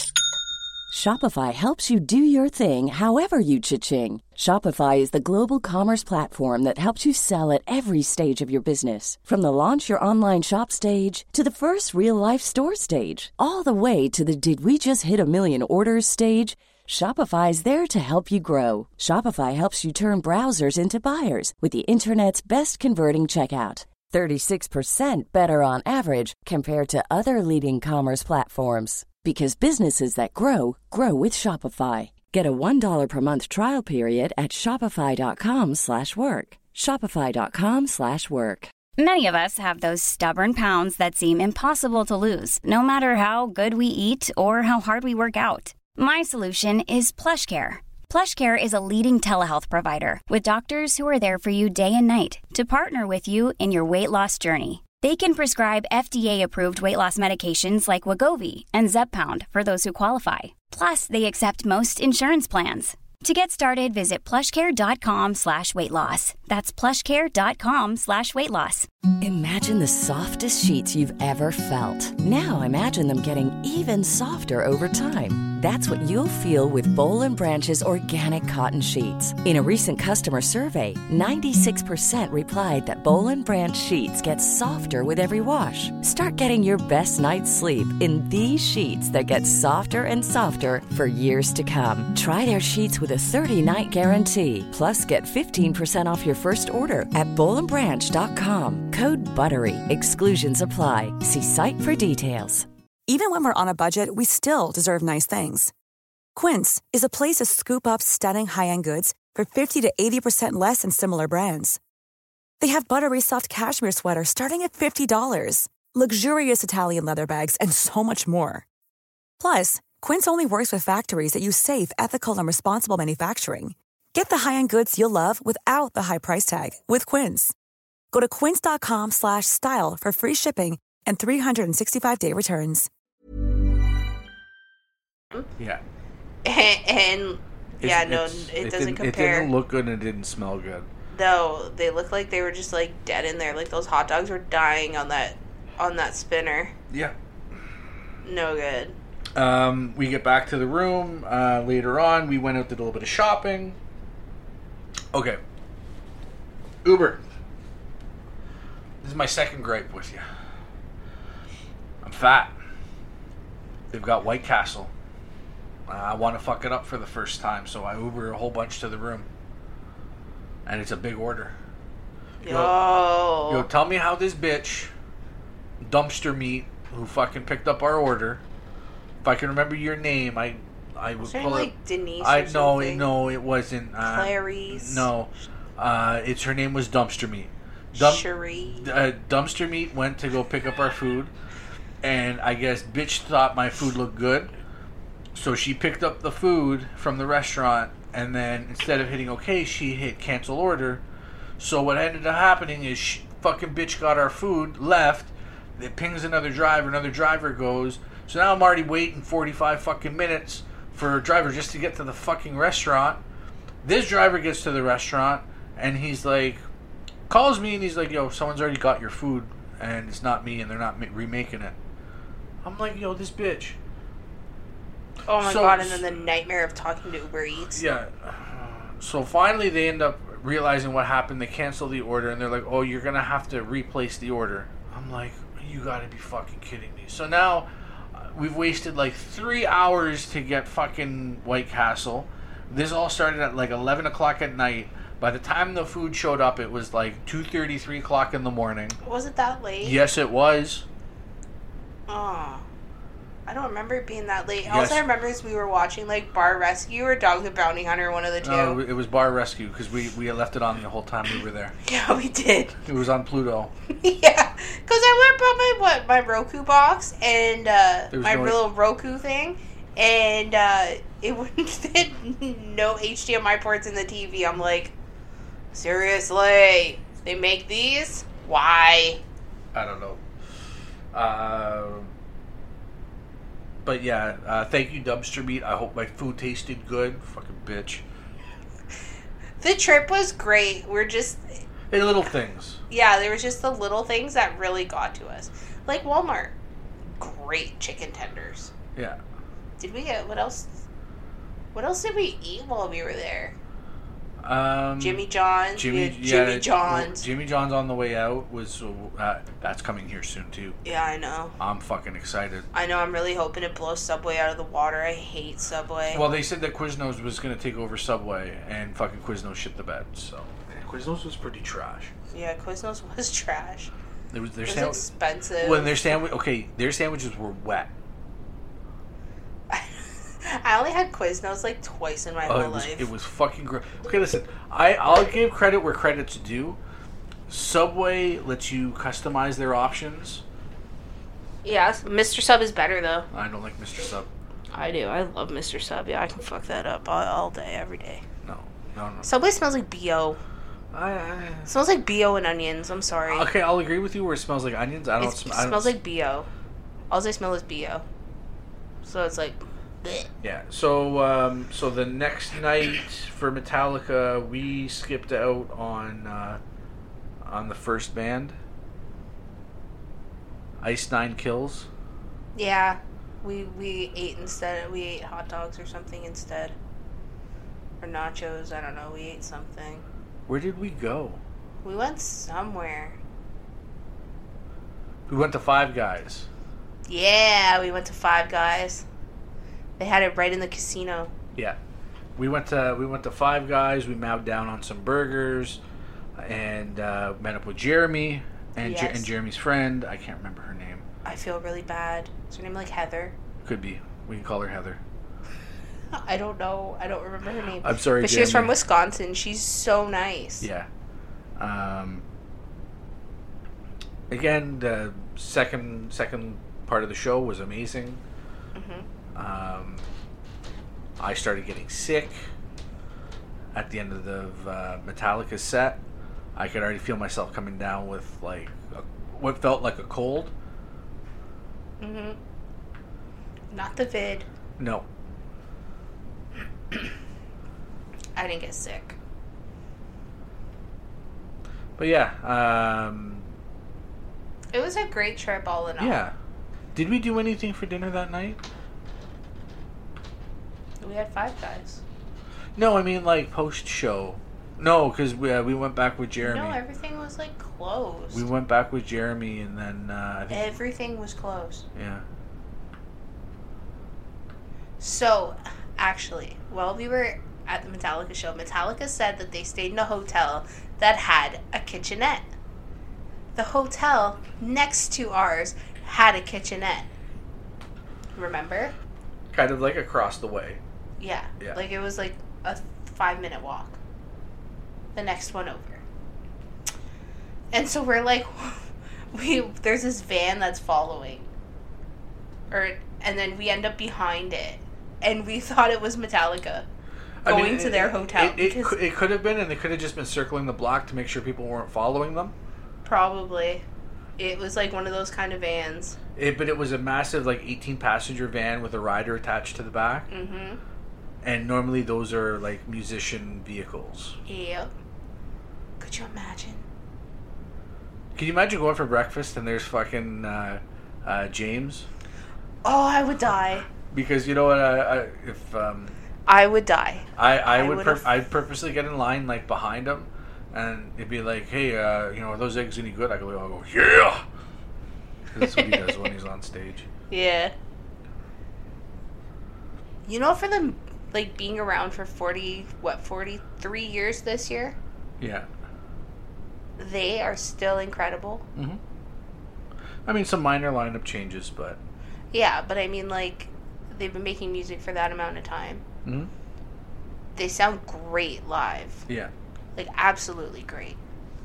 Shopify helps you do your thing however you cha-ching. Shopify is the global commerce platform that helps you sell at every stage of your business. From the launch your online shop stage to the first real-life store stage, all the way to the did we just hit a million orders stage. Shopify is there to help you grow. Shopify helps you turn browsers into buyers with the internet's best converting checkout. thirty-six percent better on average compared to other leading commerce platforms. Because businesses that grow, grow with Shopify. Get a one dollar per month trial period at shopify.com slash work. Shopify.com slash work. Many of us have those stubborn pounds that seem impossible to lose, no matter how good we eat or how hard we work out. My solution is PlushCare. PlushCare is a leading telehealth provider with doctors who are there for you day and night to partner with you in your weight loss journey. They can prescribe F D A-approved weight loss medications like Wegovy and Zepbound for those who qualify. Plus, they accept most insurance plans. To get started, visit plushcare.com slash weight loss. That's plushcare.com slash weight loss. Imagine the softest sheets you've ever felt. Now imagine them getting even softer over time. That's what you'll feel with Bowl and Branch's organic cotton sheets. In a recent customer survey, ninety-six percent replied that Bowl and Branch sheets get softer with every wash. Start getting your best night's sleep in these sheets that get softer and softer for years to come. Try their sheets with a thirty-night guarantee. Plus, get fifteen percent off your first order at bowl and branch dot com. Code BUTTERY. Exclusions apply. See site for details. Even when we're on a budget, we still deserve nice things. Quince is a place to scoop up stunning high-end goods for fifty to eighty percent less than similar brands. They have buttery soft cashmere sweaters starting at fifty dollars, luxurious Italian leather bags, and so much more. Plus, Quince only works with factories that use safe, ethical, and responsible manufacturing. Get the high-end goods you'll love without the high price tag with Quince. Go to quince.com slash style for free shipping and three sixty-five day returns. Yeah. And, and yeah, It's- no, it's- it doesn't didn't, compare. It didn't look good and it didn't smell good. No, they look like they were just like dead in there. Like those hot dogs were dying on that on that spinner. Yeah. No good. Um, we get back to the room uh, later on. We went out to do a little bit of shopping. Okay. Uber. This is my second gripe with you. I'm fat. They've got White Castle. Uh, I want to fuck it up for the first time, so I Uber a whole bunch to the room. And it's a big order. Yo. Yo, tell me how this bitch, Dumpster Meat, who fucking picked up our order, if I can remember your name, I I would Was her pull name it. like Denise I or no, something? no, it wasn't. Uh, Clarice. No, uh, it's her name was Dumpster Meat. Dump, Cherie. uh, Dumpster Meat went to go pick up our food, and I guess bitch thought my food looked good, so she picked up the food from the restaurant and then instead of hitting OK, she hit cancel order. So what ended up happening is she, fucking bitch got our food, left. It pings another driver. Another driver goes. So now I'm already waiting forty-five fucking minutes for a driver just to get to the fucking restaurant. This driver gets to the restaurant, and he's like, calls me, and he's like, yo, someone's already got your food, and it's not me, and they're not ma- remaking it. I'm like, yo, this bitch. Oh my So- god, and then the nightmare of talking to Uber Eats. Yeah. So finally they end up realizing what happened. They cancel the order, and they're like, oh, you're going to have to replace the order. I'm like, you got to be fucking kidding me. So now uh, we've wasted like three hours to get fucking White Castle. This all started at like eleven o'clock at night. By the time the food showed up, it was like two thirty, three o'clock in the morning. Was it that late? Yes, it was. Oh. I don't remember it being that late. Yes. All I remember is we were watching like Bar Rescue or Dog the Bounty Hunter, one of the two. No, it was Bar Rescue because we, we had left it on the whole time we were there. Yeah, we did. It was on Pluto. Yeah, because I went brought my what my Roku box and uh, There was my no- little Roku thing, and uh, it wouldn't fit no H D M I ports in the T V. I'm like, seriously, they make these? Why? I don't know. Uh, but yeah, uh, thank you, Dumpster Meat. I hope my food tasted good. Fucking bitch. The trip was great. We're just Hey, little things. yeah, there was just the little things that really got to us, like Walmart. Great chicken tenders. Yeah. Did we get what else? What else did we eat while we were there? Um, Jimmy John's. Jimmy, we had yeah, Jimmy John's. Jimmy John's on the way out was uh, that's coming here soon too. Yeah, I know. I'm fucking excited. I know. I'm really hoping it blows Subway out of the water. I hate Subway. Well, they said that Quiznos was going to take over Subway, and fucking Quiznos shit the bed. So and Quiznos was pretty trash. yeah, Quiznos was trash. It was their It was sandwich. expensive. When their sandwich, okay, their sandwiches were wet. I only had Quiznos like twice in my Oh, whole it was life. it was fucking gross. Okay, listen, I I'll give credit where credit's due. Subway lets you customize their options. Yeah, Mister Sub is better though. I don't like Mister Sub. I do. I love Mister Sub. Yeah, I can fuck that up all, all day, every day. No, no, no. Subway smells like B O. I, I, It smells like B O and onions. I'm sorry. okay, I'll agree with you where it smells like onions. I don't. It sm- I don't smells like B O. All I smell is B O. So it's like, bleh. Yeah. So um, so the next night for Metallica, we skipped out on uh, on the first band. Ice Nine Kills. Yeah, we we ate instead. We ate hot dogs or something instead, or nachos. I don't know. We ate something. Where did we go? We went somewhere. We went to Five Guys. Yeah, we went to Five Guys. They had it right in the casino. Yeah, we went to we went to Five Guys. We mowed down on some burgers, and uh, met up with Jeremy and Jer- Yes. and Jeremy's friend. I can't remember her name. I feel really bad. Is her name like Heather? Could be. We can call her Heather. I don't know. I don't remember her name. I'm sorry, But she was from Jeremy. Wisconsin. She's so nice. Yeah. Um, again, the second second part of the show was amazing. Mm-hmm. Um, I started getting sick at the end of the uh, Metallica set. I could already feel myself coming down with like a, what felt like a cold. Mm-hmm. Not the vid. No. I didn't get sick. But yeah, um, It was a great trip all in all. yeah. Did we do anything for dinner that night? We had Five Guys. No, I mean like post show. No, because we uh, we went back with Jeremy. No, everything was like closed. We went back with Jeremy, and then uh, I think Everything was closed. yeah. So, actually, while we were at the Metallica show, Metallica said that they stayed in a hotel that had a kitchenette. The hotel next to ours had a kitchenette. Remember? Kind of like across the way. Yeah. Yeah. Like it was like a five minute walk. The next one over. And so we're like, we there's this van that's following. Or and then we end up behind it. And we thought it was Metallica. going mean, to it, their hotel. It, it, because it could have been, and they could have just been circling the block to make sure people weren't following them. Probably. It was like one of those kind of vans. It, but it was a massive, like, eighteen passenger van with a rider attached to the back. Mm-hmm. And normally those are, like, musician vehicles. Yep. Could you imagine? Can you imagine going for breakfast and there's fucking uh, uh, James? Oh, I would die. Because you know what? I, I, if um, I would die. I, I, I would, would've- pur- I'd purposely get in line like behind him, and it'd be like, "Hey, uh, you know, are those eggs any good?" I go, "I go, yeah." 'Cause that's what he does when he's on stage. Yeah. You know, for them, like, being around for forty, what, forty-three years this year, Yeah. they are still incredible. Mm-hmm. I mean, some minor lineup changes, but Yeah, but I mean, like, they've been making music for that amount of time. mm-hmm. They sound great live. yeah. Like, absolutely great.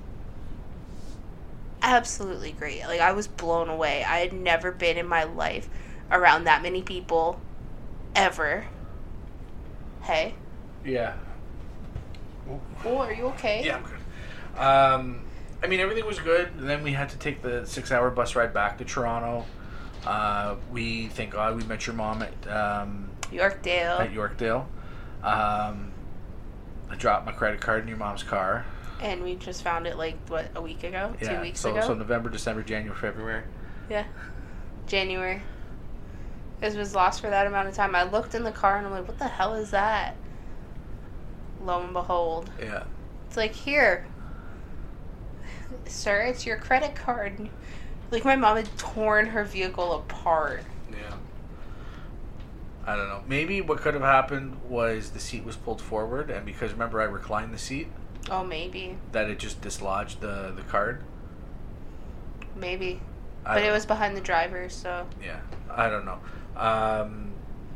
Absolutely great. Like, I was blown away. I had never been in my life around that many people ever. Hey? Yeah. Oh, are you okay? Yeah, I'm good. Um, I mean, everything was good. And then we had to take the six-hour bus ride back to Toronto. Uh, we, thank God, we met your mom at um, Yorkdale. at Yorkdale. Um, I dropped my credit card in your mom's car. And we just found it, like, what, a week ago? Yeah, Two weeks so, ago? So November, December, January, February. Yeah. January. It was lost for that amount of time. I looked in the car and I'm like, what the hell is that? Lo and behold. Yeah. It's like, here. Sir, it's your credit card. Like, my mom had torn her vehicle apart. Yeah. I don't know. Maybe what could have happened was the seat was pulled forward, and because, remember, I reclined the seat, Oh, maybe. that it just dislodged the, the card. Maybe. I But don't it know. was behind the driver, so. Yeah, I don't know. Um,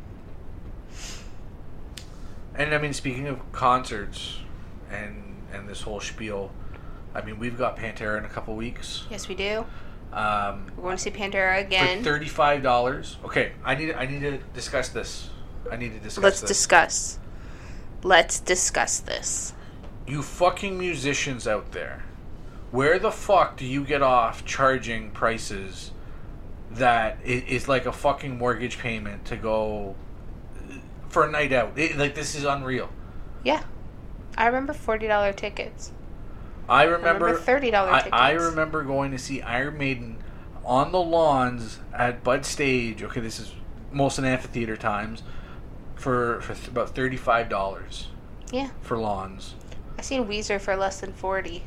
and I mean, speaking of concerts and and this whole spiel, I mean, we've got Pantera in a couple weeks. Yes, we do. Um, We're going to see Pantera for again. thirty-five dollars. Okay, I need I need to discuss this. I need to discuss Let's this. discuss. Let's discuss this. You fucking musicians out there, where the fuck do you get off charging prices that i- is like a fucking mortgage payment to go for a night out? It, like, this is unreal. Yeah. I remember forty dollars tickets. I remember, remember thirty dollars I, tickets. I remember going to see Iron Maiden on the lawns at Bud Stage. Okay, this is Molson Amphitheater times for, for th- about thirty-five dollars Yeah. for lawns. I seen Weezer for less than forty.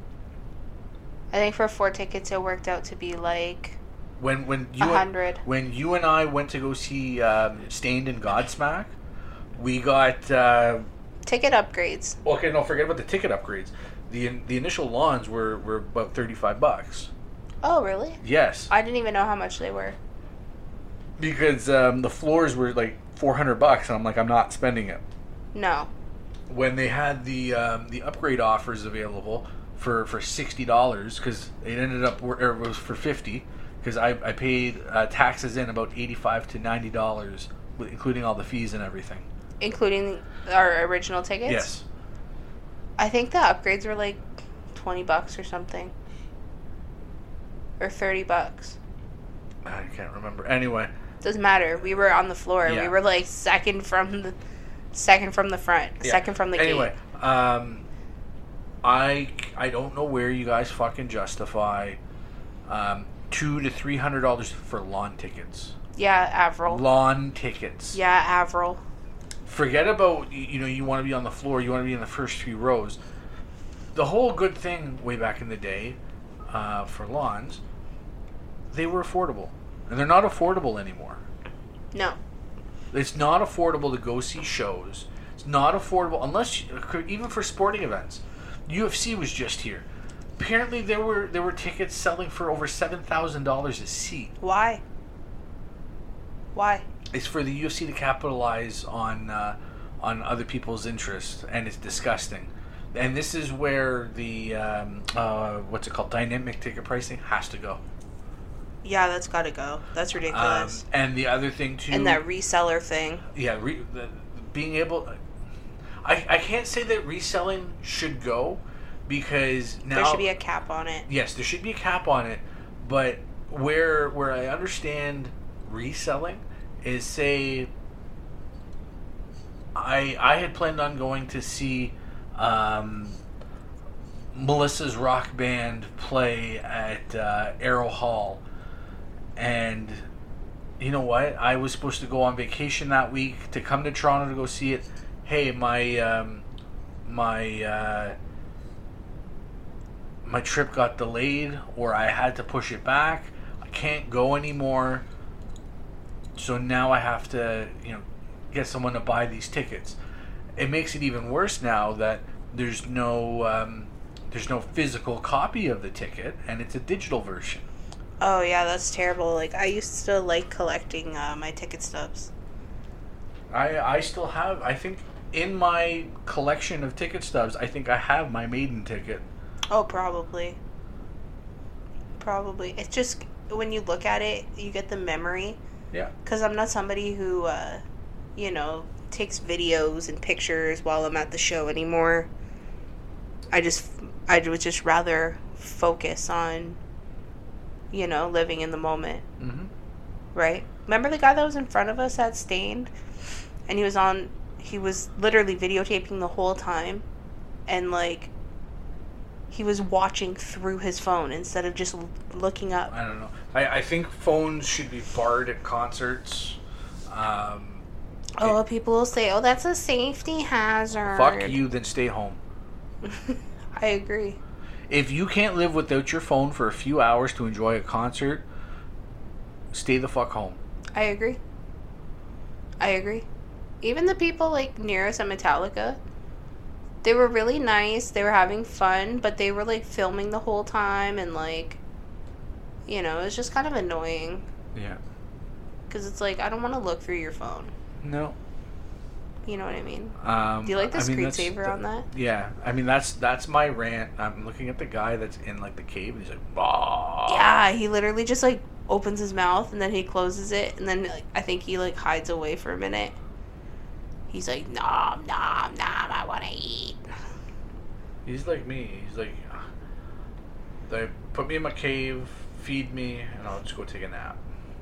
I think for four tickets it worked out to be like When when you a and, hundred. when you and I went to go see um, Stained and Godsmack, we got uh, Ticket upgrades. okay. No, forget about the ticket upgrades. the The initial lawns were, were about thirty five bucks. Oh, really? Yes, I didn't even know how much they were. because um, the floors were like four hundred bucks, and I'm like, I'm not spending it. No. When they had the um, the upgrade offers available for, for sixty dollars, because it ended up or it was for fifty, because I, I paid uh, taxes in about eighty five to ninety dollars, including all the fees and everything. Including our original tickets? Yes. I think the upgrades were like twenty bucks or something. Or thirty bucks. I can't remember. Anyway, Doesn't matter. We were on the floor. Yeah. We were like second from the second from the front. yeah. Second from the anyway, gate. um, I I don't know where you guys fucking justify um, two to three hundred dollars for lawn tickets. Yeah, Avril. Lawn tickets. Yeah, Avril. Forget about, you know, you want to be on the floor, you want to be in the first few rows. The whole good thing way back in the day uh, for lawns, they were affordable. And they're not affordable anymore. No. It's not affordable to go see shows. It's not affordable, unless, even for sporting events. U F C was just here. Apparently there were there were tickets selling for over seven thousand dollars a seat. Why? Why? It's for the U F C to capitalize on uh, on other people's interests, and it's disgusting. And this is where the um, uh, what's it called, dynamic ticket pricing has to go. Yeah, that's got to go. That's Um, ridiculous. and the other thing too, and that reseller thing. yeah, re, the, being able. I, I can't say that reselling should go, because now There should be a cap on it. yes, there should be a cap on it, but where where I understand reselling is, say I I had planned on going to see um, Melissa's rock band play at uh, Arrow Hall, and you know what? I was supposed to go on vacation that week to come to Toronto to go see it. Hey, my um, my uh, my trip got delayed, or I had to push it back. I can't go anymore. So now I have to, you know, get someone to buy these tickets. It makes it even worse now that there's no um, there's no physical copy of the ticket, and it's a digital version. Oh yeah, that's terrible. Like I used to like collecting uh, my ticket stubs. I I still have. I think in my collection of ticket stubs, I think I have my Maiden ticket. Oh, probably. Probably. It's just when you look at it, you get the memory. Yeah. Because I'm not somebody who, uh, you know, takes videos and pictures while I'm at the show anymore. I just, I would just rather focus on, you know, living in the moment. Mm-hmm. Right? Remember the guy that was in front of us at Stained? And he was on, he was literally videotaping the whole time. And, like, he was watching through his phone instead of just l- looking up. I don't know. I, I think phones should be barred at concerts. Um, Oh, it- people will say, oh, that's a safety hazard. fuck you, then stay home. I agree. If you can't live without your phone for a few hours to enjoy a concert, stay the fuck home. I agree. I agree. Even the people, like, near us at Metallica, they were really nice. They were having fun, but they were, like, filming the whole time, and, like, you know, it was just kind of annoying. Yeah. Because it's like, I don't want to look through your phone. No. You know what I mean? Um, Do you like the I mean, that's- screensaver on that? Yeah. I mean, that's that's my rant. I'm looking at the guy that's in, like, the cave, and he's like, bah. Yeah, he literally just, like, opens his mouth, and then he closes it, and then, like, I think he, like, hides away for a minute. He's like, nom, nom, nom, I want to eat. He's like me. He's like, they put me in my cave, feed me, and I'll just go take a nap.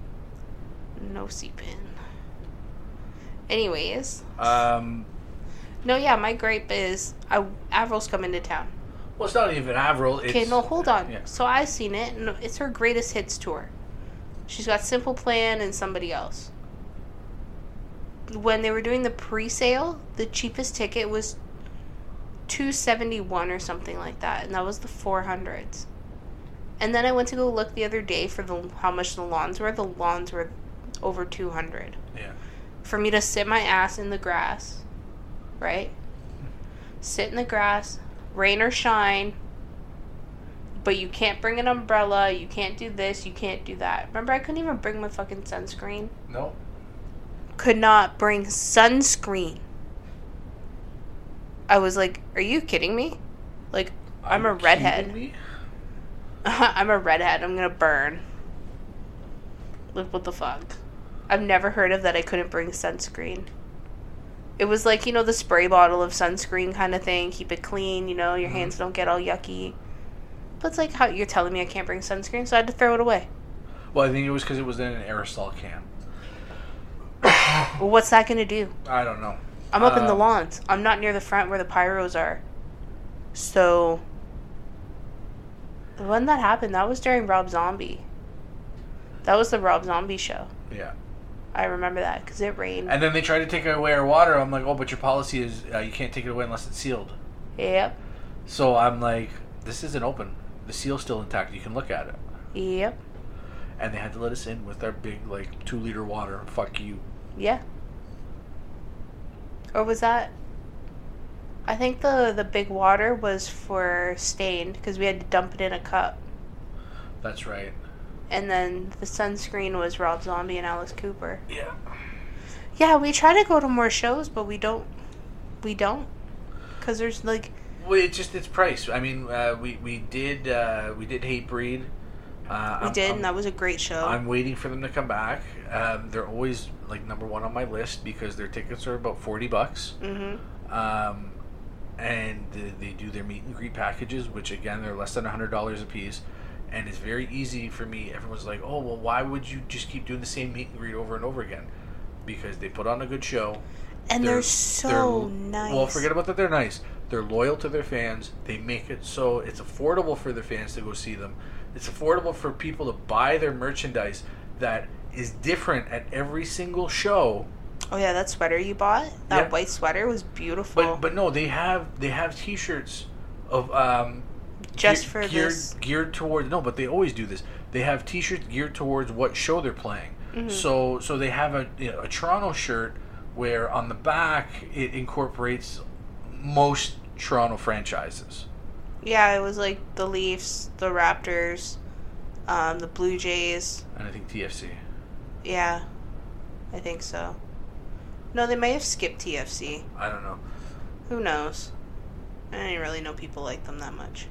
No C-pin. Anyways. Um, No, yeah, my gripe is I, Avril's coming to town. well, it's not even Avril. It's, Okay, no, hold on. Yeah. So I've seen it, and it's her greatest hits tour. She's got Simple Plan and somebody else. When they were doing the pre-sale, the cheapest ticket was two seventy-one or something like that, and that was the four hundreds. And then I went to go look the other day for the how much the lawns were. The lawns were over two hundred. Yeah. For me to sit my ass in the grass, right? Sit in the grass, rain or shine, but you can't bring an umbrella, you can't do this, you can't do that. Remember, I couldn't even bring my fucking sunscreen. No. Could not bring sunscreen. I was like, are you kidding me? Like, I'm Are a you redhead. kidding me? I'm a redhead. I'm gonna burn. Like, what the fuck? I've never heard of that I couldn't bring sunscreen. It was like, you know, the spray bottle of sunscreen kind of thing. Keep it clean, you know, your Mm-hmm. hands don't get all yucky. But it's like, how you're telling me I can't bring sunscreen, so I had to throw it away. Well, I think it was because it was in an aerosol can. Well, what's that gonna do? I don't know. I'm up in the Um, lawns. I'm not near the front where the pyros are. So, when that happened, that was during Rob Zombie. That was the Rob Zombie show. Yeah. I remember that because it rained. And then they tried to take away our water. I'm like, oh, but your policy is uh, you can't take it away unless it's sealed. Yep. So I'm like, this isn't open. The seal's still intact. You can look at it. Yep. And they had to let us in with our big, like, two liter water. Fuck you. Yeah. Or was that? I think the the big water was for Stained because we had to dump it in a cup. That's right. And then the sunscreen was Rob Zombie and Alice Cooper. Yeah. Yeah, we try to go to more shows, but we don't. We don't. Because there's like. Well, it's just its price. I mean, uh, we we did uh, we did Hatebreed. Uh, We I'm, did, I'm, and that was a great show. I'm waiting for them to come back. Um, they're always like number one on my list because their tickets are about forty bucks. Mm-hmm. Um, and they do their meet and greet packages, which again they're less than a hundred dollars a piece, and it's very easy for me. Everyone's like, "Oh, well, why would you just keep doing the same meet and greet over and over again?" Because they put on a good show, and they're, they're so they're, nice. Well, forget about that; they're nice. They're loyal to their fans. They make it so it's affordable for their fans to go see them. It's affordable for people to buy their merchandise that is different at every single show. Oh yeah, that sweater you bought, that yeah. white sweater was beautiful. But but no, they have they have T-shirts of um just ge- for geared this geared towards no, but they always do this. They have T-shirts geared towards what show they're playing. Mm-hmm. So so they have a you know, a Toronto shirt where on the back it incorporates most Toronto franchises. Yeah, it was like the Leafs, the Raptors, um, the Blue Jays, and I think T F C. Yeah, I think so. No, they may have skipped T F C. I don't know. Who knows? I didn't really know people like them that much.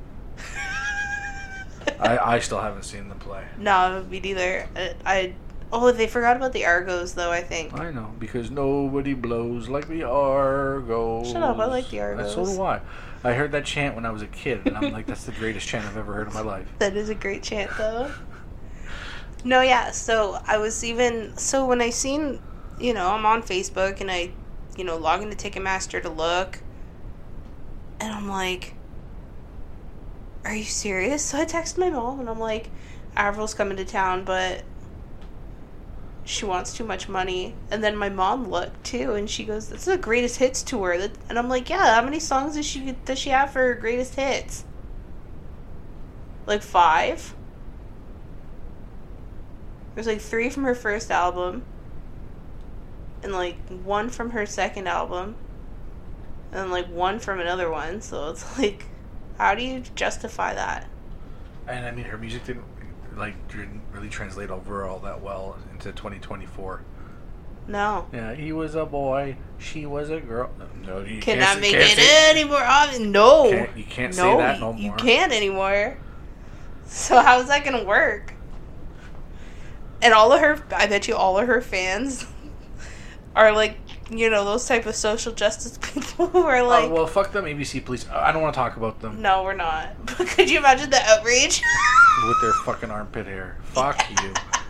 I, I still haven't seen them play. No, me neither. I, I oh, they forgot about the Argos though. I think. I know because nobody blows like the Argos. Shut up! I like the Argos. So do I. I heard that chant when I was a kid, and I'm like, that's the greatest chant I've ever heard in my life. That is a great chant, though. No, yeah. So I was even so when I seen. You know, I'm on Facebook and I, you know, log into Ticketmaster to look. And I'm like, are you serious? So I texted my mom and I'm like, Avril's coming to town, but she wants too much money. And then my mom looked too and she goes, "This is a greatest hits tour." And I'm like, yeah, how many songs does she does she have for her greatest hits? Like five? There's like three from her first album. And like one from her second album. And then like one from another one. So it's like, how do you justify that? And I mean, her music didn't like didn't really translate over all that well into twenty twenty-four. No. Yeah, he was a boy, she was a girl. No, you Cannot can't, make can't it say, any more obvious. No. Can't, you can't no, say that no you, more. You can't anymore. So how's that gonna work? And all of her, I bet you all of her fans are like, you know, those type of social justice people who are like... Uh, well, fuck them A B C police. I don't want to talk about them. No, we're not. But could you imagine the outrage? With their fucking armpit hair. Fuck you.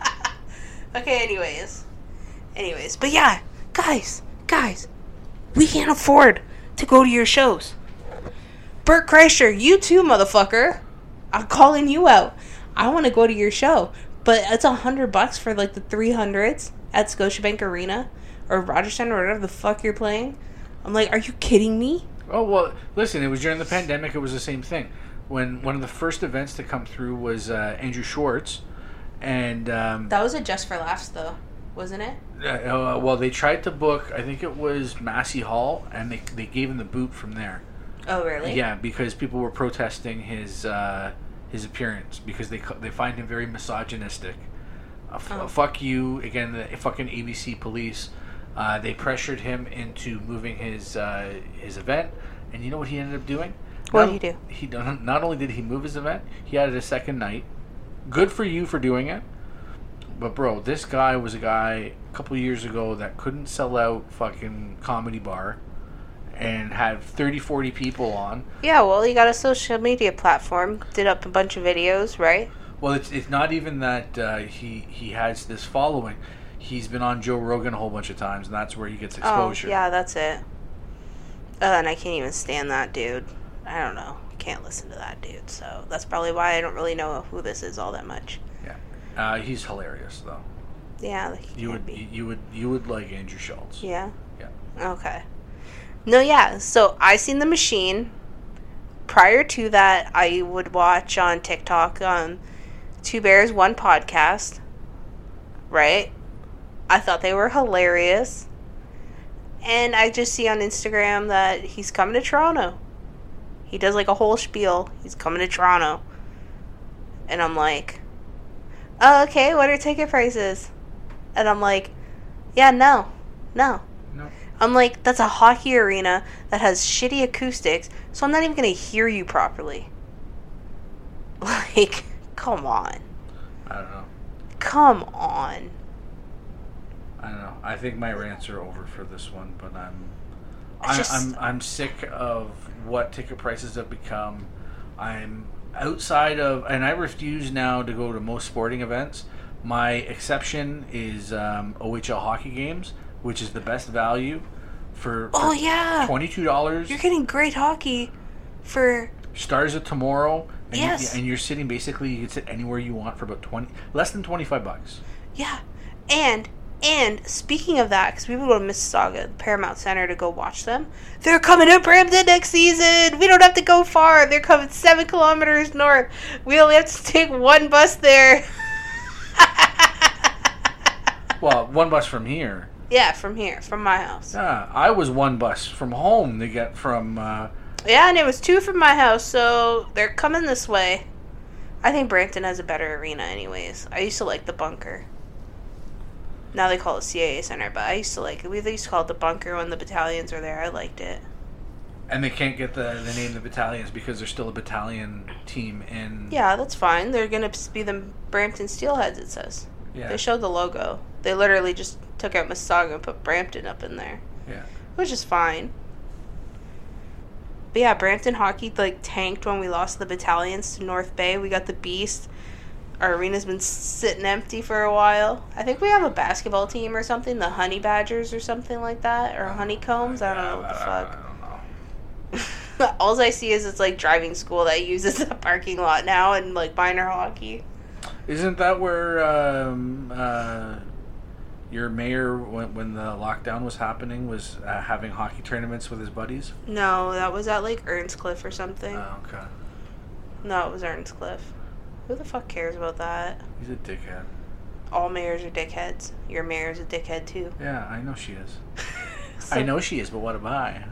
Okay, anyways. Anyways. But yeah, guys, guys, we can't afford to go to your shows. Bert Kreischer, you too, motherfucker. I'm calling you out. I want to go to your show. But it's a hundred bucks for like the three hundreds at Scotiabank Arena. Or Rogers Center, or whatever the fuck you're playing. I'm like, are you kidding me? Oh, well, listen, it was during the pandemic, it was the same thing. When one of the first events to come through was uh, Andrew Schwartz, and... Um, that was a Just for Laughs, though, wasn't it? Uh, well, they tried to book, I think it was Massey Hall, and they they gave him the boot from there. Oh, really? Yeah, because people were protesting his uh, his appearance, because they they find him very misogynistic. Uh, f- oh. Fuck you, again, the fucking A B C police. Uh, they pressured him into moving his uh, his event, and you know what he ended up doing? What not, did he do? He done, not only did he move his event, he added a second night. Good for you for doing it, but bro, this guy was a guy a couple years ago that couldn't sell out fucking Comedy Bar, and had thirty, forty people on. Yeah, well, he got a social media platform, did up a bunch of videos, right? Well, it's it's not even that uh, he he has this following. He's been on Joe Rogan a whole bunch of times, and that's where he gets exposure. Oh, yeah, that's it. Uh, and I can't even stand that dude. I don't know. Can't listen to that dude. So that's probably why I don't really know who this is all that much. Yeah, uh, he's hilarious though. Yeah, he you can would be. you would you would like Andrew Schultz. Yeah. Yeah. Okay. No, yeah. So I seen The Machine. Prior to that, I would watch on TikTok um, Two Bears One Podcast. Right. I thought they were hilarious. And I just see on Instagram that he's coming to Toronto. He does like a whole spiel. He's coming to Toronto. And I'm like, oh, okay, what are ticket prices? And I'm like, yeah, no. No. No. I'm like, that's a hockey arena that has shitty acoustics, so I'm not even going to hear you properly. Like, come on. I don't know. Come on. I don't know. I think my rants are over for this one, but I'm I, just, I'm I'm sick of what ticket prices have become. I'm outside of, and I refuse now to go to most sporting events. My exception is um, O H L hockey games, which is the best value for, for oh yeah, twenty-two dollars. You're getting great hockey for Stars of Tomorrow. And yes, you, and you're sitting basically. You can sit anywhere you want for about twenty, less than twenty-five bucks. Yeah, and and speaking of that, because we would go to Mississauga, the Paramount Center, to go watch them. They're coming to Brampton next season. We don't have to go far. They're coming seven kilometers north. We only have to take one bus there. Well, one bus from here. Yeah, from here, from my house. Yeah, I was one bus from home to get from. Uh, Yeah, and it was two from my house, so they're coming this way. I think Brampton has a better arena anyways. I used to like the Bunker. Now they call it C A A Center, but I used to like it. We used to call it the Bunker when the battalions were there. I liked it. and they can't get the, the name of the battalions because they're still a battalion team in... Yeah, that's fine. They're going to be the Brampton Steelheads, it says. Yeah. They showed the logo. They literally just took out Mississauga and put Brampton up in there. Yeah. Which is fine. But yeah, Brampton hockey like tanked when we lost the battalions to North Bay. We got the Beast. Our arena's been sitting empty for a while. I think we have a basketball team or something, the Honey Badgers or something like that, or Honeycombs. I don't know what the fuck. I don't know. All I see is it's like driving school that uses the parking lot now and like minor hockey. Isn't that where um, uh, your mayor, when, when the lockdown was happening, was uh, having hockey tournaments with his buddies? No, that was at like Earnscliffe or something. Oh, okay. No, it was Earnscliffe. Who the fuck cares about that? He's a dickhead. All mayors are dickheads. Your mayor's a dickhead too. Yeah, I know she is. So- I know she is, but what am I?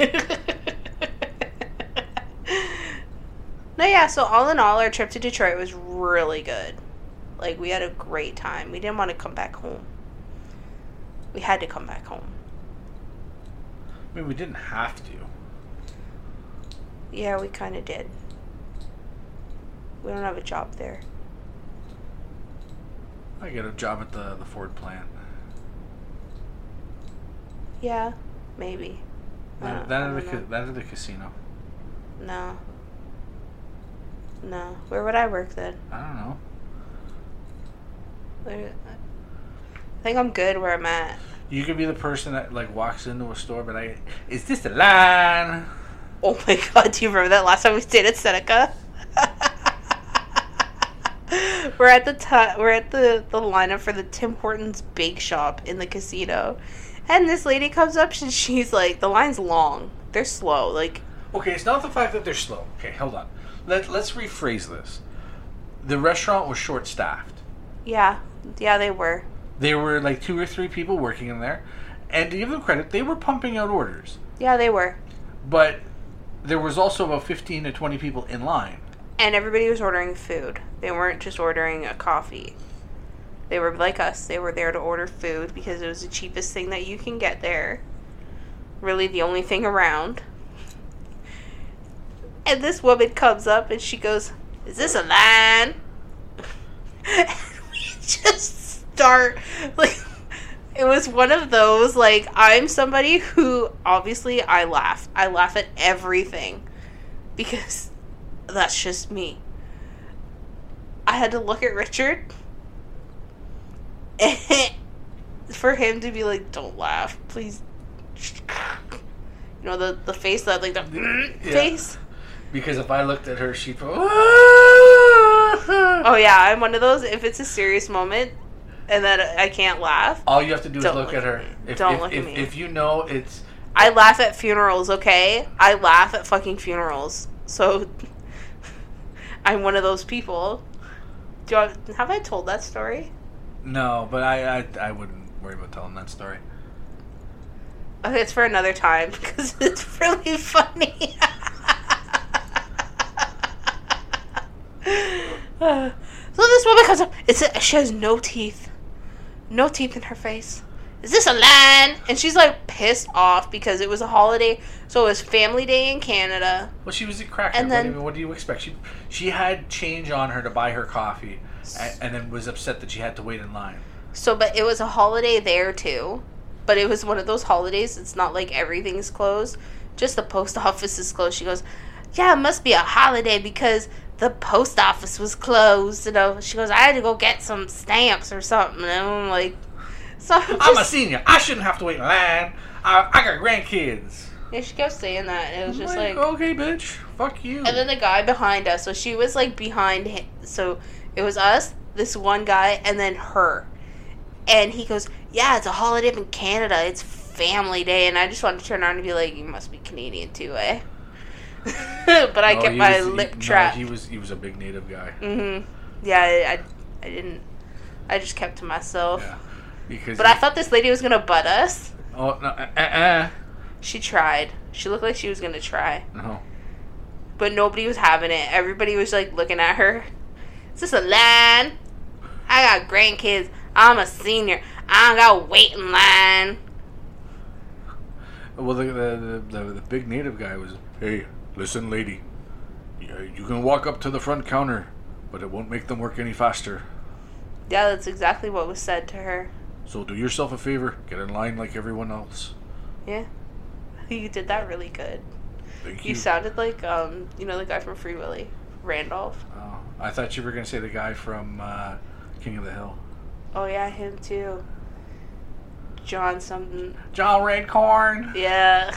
No, yeah, so all in all, our trip to Detroit was really good. Like, we had a great time. We didn't want to come back home. We had to come back home. I mean, we didn't have to. Yeah, we kind of did. We don't have a job there. I get a job at the, the Ford plant. Yeah, maybe. I That, don't- that, I at the, don't ca- know. that at the casino. No. No. Where would I work then? I don't know. Where- I think I'm good where I'm at. You could be the person that like walks into a store, but I is this the line? Oh my god, do you remember that last time we stayed at Seneca? we're at the t- we're at the, the lineup for the Tim Hortons Bake Shop in the casino. And this lady comes up and she's like, the line's long. They're slow. Like, Okay, it's not the fact that they're slow. Okay, hold on. Let let's rephrase this. The restaurant was short staffed. yeah. Yeah, they were. There were like two or three people working in there, and to give them credit, they were pumping out orders. Yeah, they were. But there was also about fifteen to twenty people in line. And everybody was ordering food. They weren't just ordering a coffee. They were like us. They were there to order food because it was the cheapest thing that you can get there. Really the only thing around. And this woman comes up and she goes, "Is this a line?" And we just start, like, it was one of those, like, I'm somebody who, obviously, I laugh. I laugh at everything. Because that's just me. I had to look at Richard. And for him to be like, "Don't laugh, please." You know, the, the face, that, like, the Yeah. face. Because if I looked at her, she'd go, Oh yeah, I'm one of those. If it's a serious moment and then I can't laugh, all you have to do is Don't look look at her. at me. If, Don't if, look at if, me. If you know it's... I laugh at funerals. Okay, I laugh at fucking funerals. So I'm one of those people. Do I, have I told that story? No, but I, I, I wouldn't worry about telling that story. Okay, it's for another time because it's really funny. So this woman comes up. It's a, she has no teeth, no teeth in her face. Is this a line? And she's like pissed off because it was a holiday, so it was Family Day in Canada. Well, she was a cracker. And what, then- do you, what do you expect? She she had change on her to buy her coffee, and, and then was upset that she had to wait in line. So, but it was a holiday there too. but it was one of those holidays. It's not like everything's closed. Just the post office is closed. She goes, yeah, it must be a holiday because the post office was closed. You know, she goes, I had to go get some stamps or something. And I'm like, so I'm, I'm a just, senior. I shouldn't have to wait in line. I, I got grandkids. yeah, she kept saying that, and it was I'm just like, like, okay, bitch, fuck you. and then the guy behind us, so she was like behind him, so it was us, this one guy, and then her. And he goes, yeah, it's a holiday in Canada. It's Family Day. And I just wanted to turn around and be like, you must be Canadian too, eh? But I No, kept he my was- lip he, trapped. No, he was he was a big native guy. Mm-hmm. Yeah, I, I, I didn't. I just kept to myself. Yeah, because But I thought this lady was going to butt us. oh no, uh, uh, She tried. She looked like she was going to try. no. But nobody was having it. Everybody was like looking at her. Is this a line? I got grandkids. I'm a senior. I don't got to wait in line. Well, the the, the the big native guy was, hey, listen, lady, you, you can walk up to the front counter, but it won't make them work any faster. Yeah, that's exactly what was said to her. So do yourself a favor, get in line like everyone else. Yeah. You did that really good. Thank You you. sounded like, um, you know, the guy from Free Willy, Randolph. Oh, I thought you were gonna say the guy from uh, King of the Hill. Oh, yeah, him too. John something. John Redcorn. Yeah.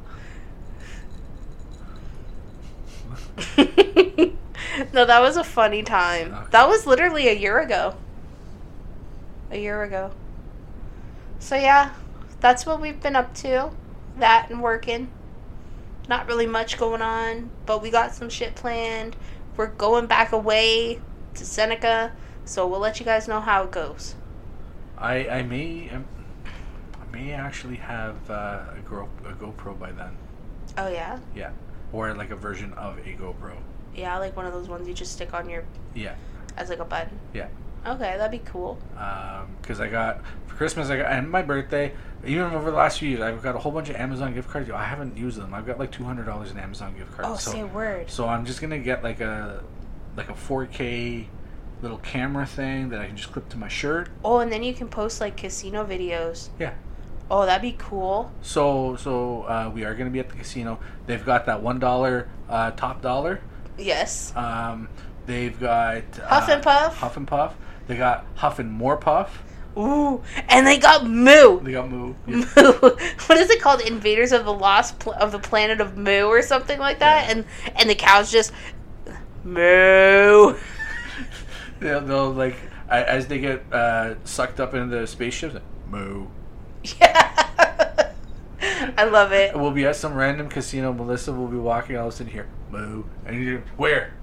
No, that was a funny time. Okay. That was literally a year ago. A year ago. So, yeah, that's what we've been up to. That and working. Not really much going on, but we got some shit planned. We're going back away to Seneca, so we'll let you guys know how it goes. I I may um, I may actually have uh, a, Go, a GoPro by then. Oh, yeah? Yeah, or like a version of a GoPro. Yeah, like one of those ones you just stick on your, Yeah, as like a button. yeah. Okay, that'd be cool. Because I got for Christmas, I got and my birthday. Even over the last few years, I've got a whole bunch of Amazon gift cards. I haven't used them. I've got like two hundred dollars in Amazon gift cards. Oh, so, say a word. So I'm just gonna get like a like a four K little camera thing that I can just clip to my shirt. Oh, and then you can post like casino videos. Yeah. Oh, that'd be cool. So so uh, we are gonna be at the casino. They've got that one dollar uh, top dollar. Yes. Um, they've got uh, Huff and Puff? Huff and Puff. They got Huff and More Puff. Ooh, and they got Moo. They got Moo. Yeah. Moo. What is it called? Invaders of the Lost pl- of the Planet of Moo or something like that. Yeah. And and the cows just Moo. They'll, they'll like a- as they get uh, sucked up into the spaceships. Like, Moo. Yeah. I love it. We'll be at some random casino. Melissa will be walking all of a sudden here. Moo. And you where?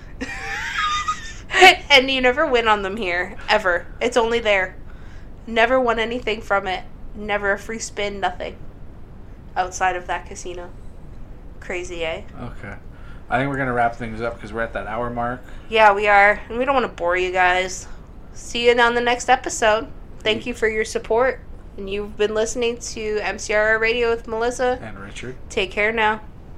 And you never win on them here ever. It's only there. Never won anything from it. Never a free spin. Nothing outside of that casino. Crazy, eh? Okay. I think we're gonna wrap things up because we're at that hour mark. Yeah, we are. And we don't want to bore you guys. See you on the next episode. Thank you for your support. And you've been listening to M C R R Radio with Melissa. And Richard. Take care now.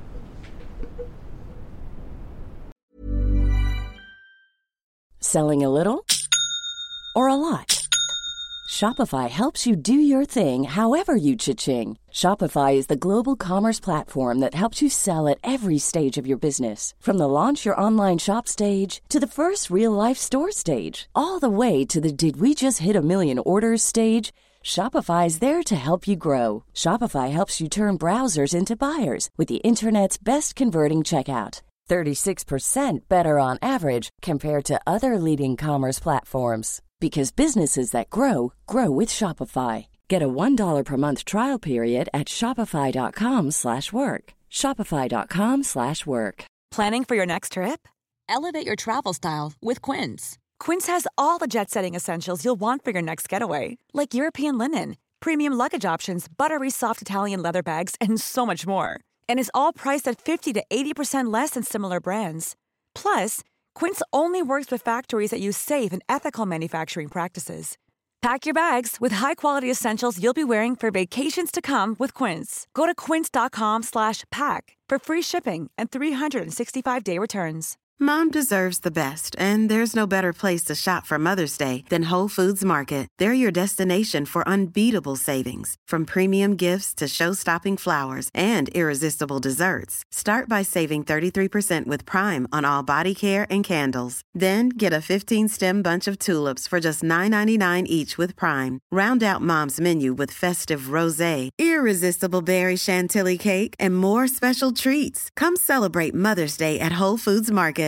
Selling a little or a lot? Shopify helps you do your thing however you cha-ching. Shopify is the global commerce platform that helps you sell at every stage of your business. From the launch your online shop stage to the first real-life store stage, all the way to the did we just hit a million orders stage. Shopify is there to help you grow. Shopify helps you turn browsers into buyers with the internet's best converting checkout. thirty-six percent better on average compared to other leading commerce platforms. Because businesses that grow, grow with Shopify. Get a one dollar per month trial period at shopify.com slash work. Shopify.com slash work. Planning for your next trip? Elevate your travel style with Quince. Quince has all the jet-setting essentials you'll want for your next getaway, like European linen, premium luggage options, buttery soft Italian leather bags, and so much more. And is all priced at fifty to eighty percent less than similar brands. Plus, Quince only works with factories that use safe and ethical manufacturing practices. Pack your bags with high-quality essentials you'll be wearing for vacations to come with Quince. Go to quince.com slash pack for free shipping and three sixty-five day returns. Mom deserves the best, and there's no better place to shop for Mother's Day than Whole Foods Market. They're your destination for unbeatable savings, from premium gifts to show-stopping flowers and irresistible desserts. Start by saving thirty-three percent with Prime on all body care and candles. Then get a fifteen-stem bunch of tulips for just nine ninety-nine each with Prime. Round out Mom's menu with festive rosé, irresistible berry chantilly cake, and more special treats. Come celebrate Mother's Day at Whole Foods Market.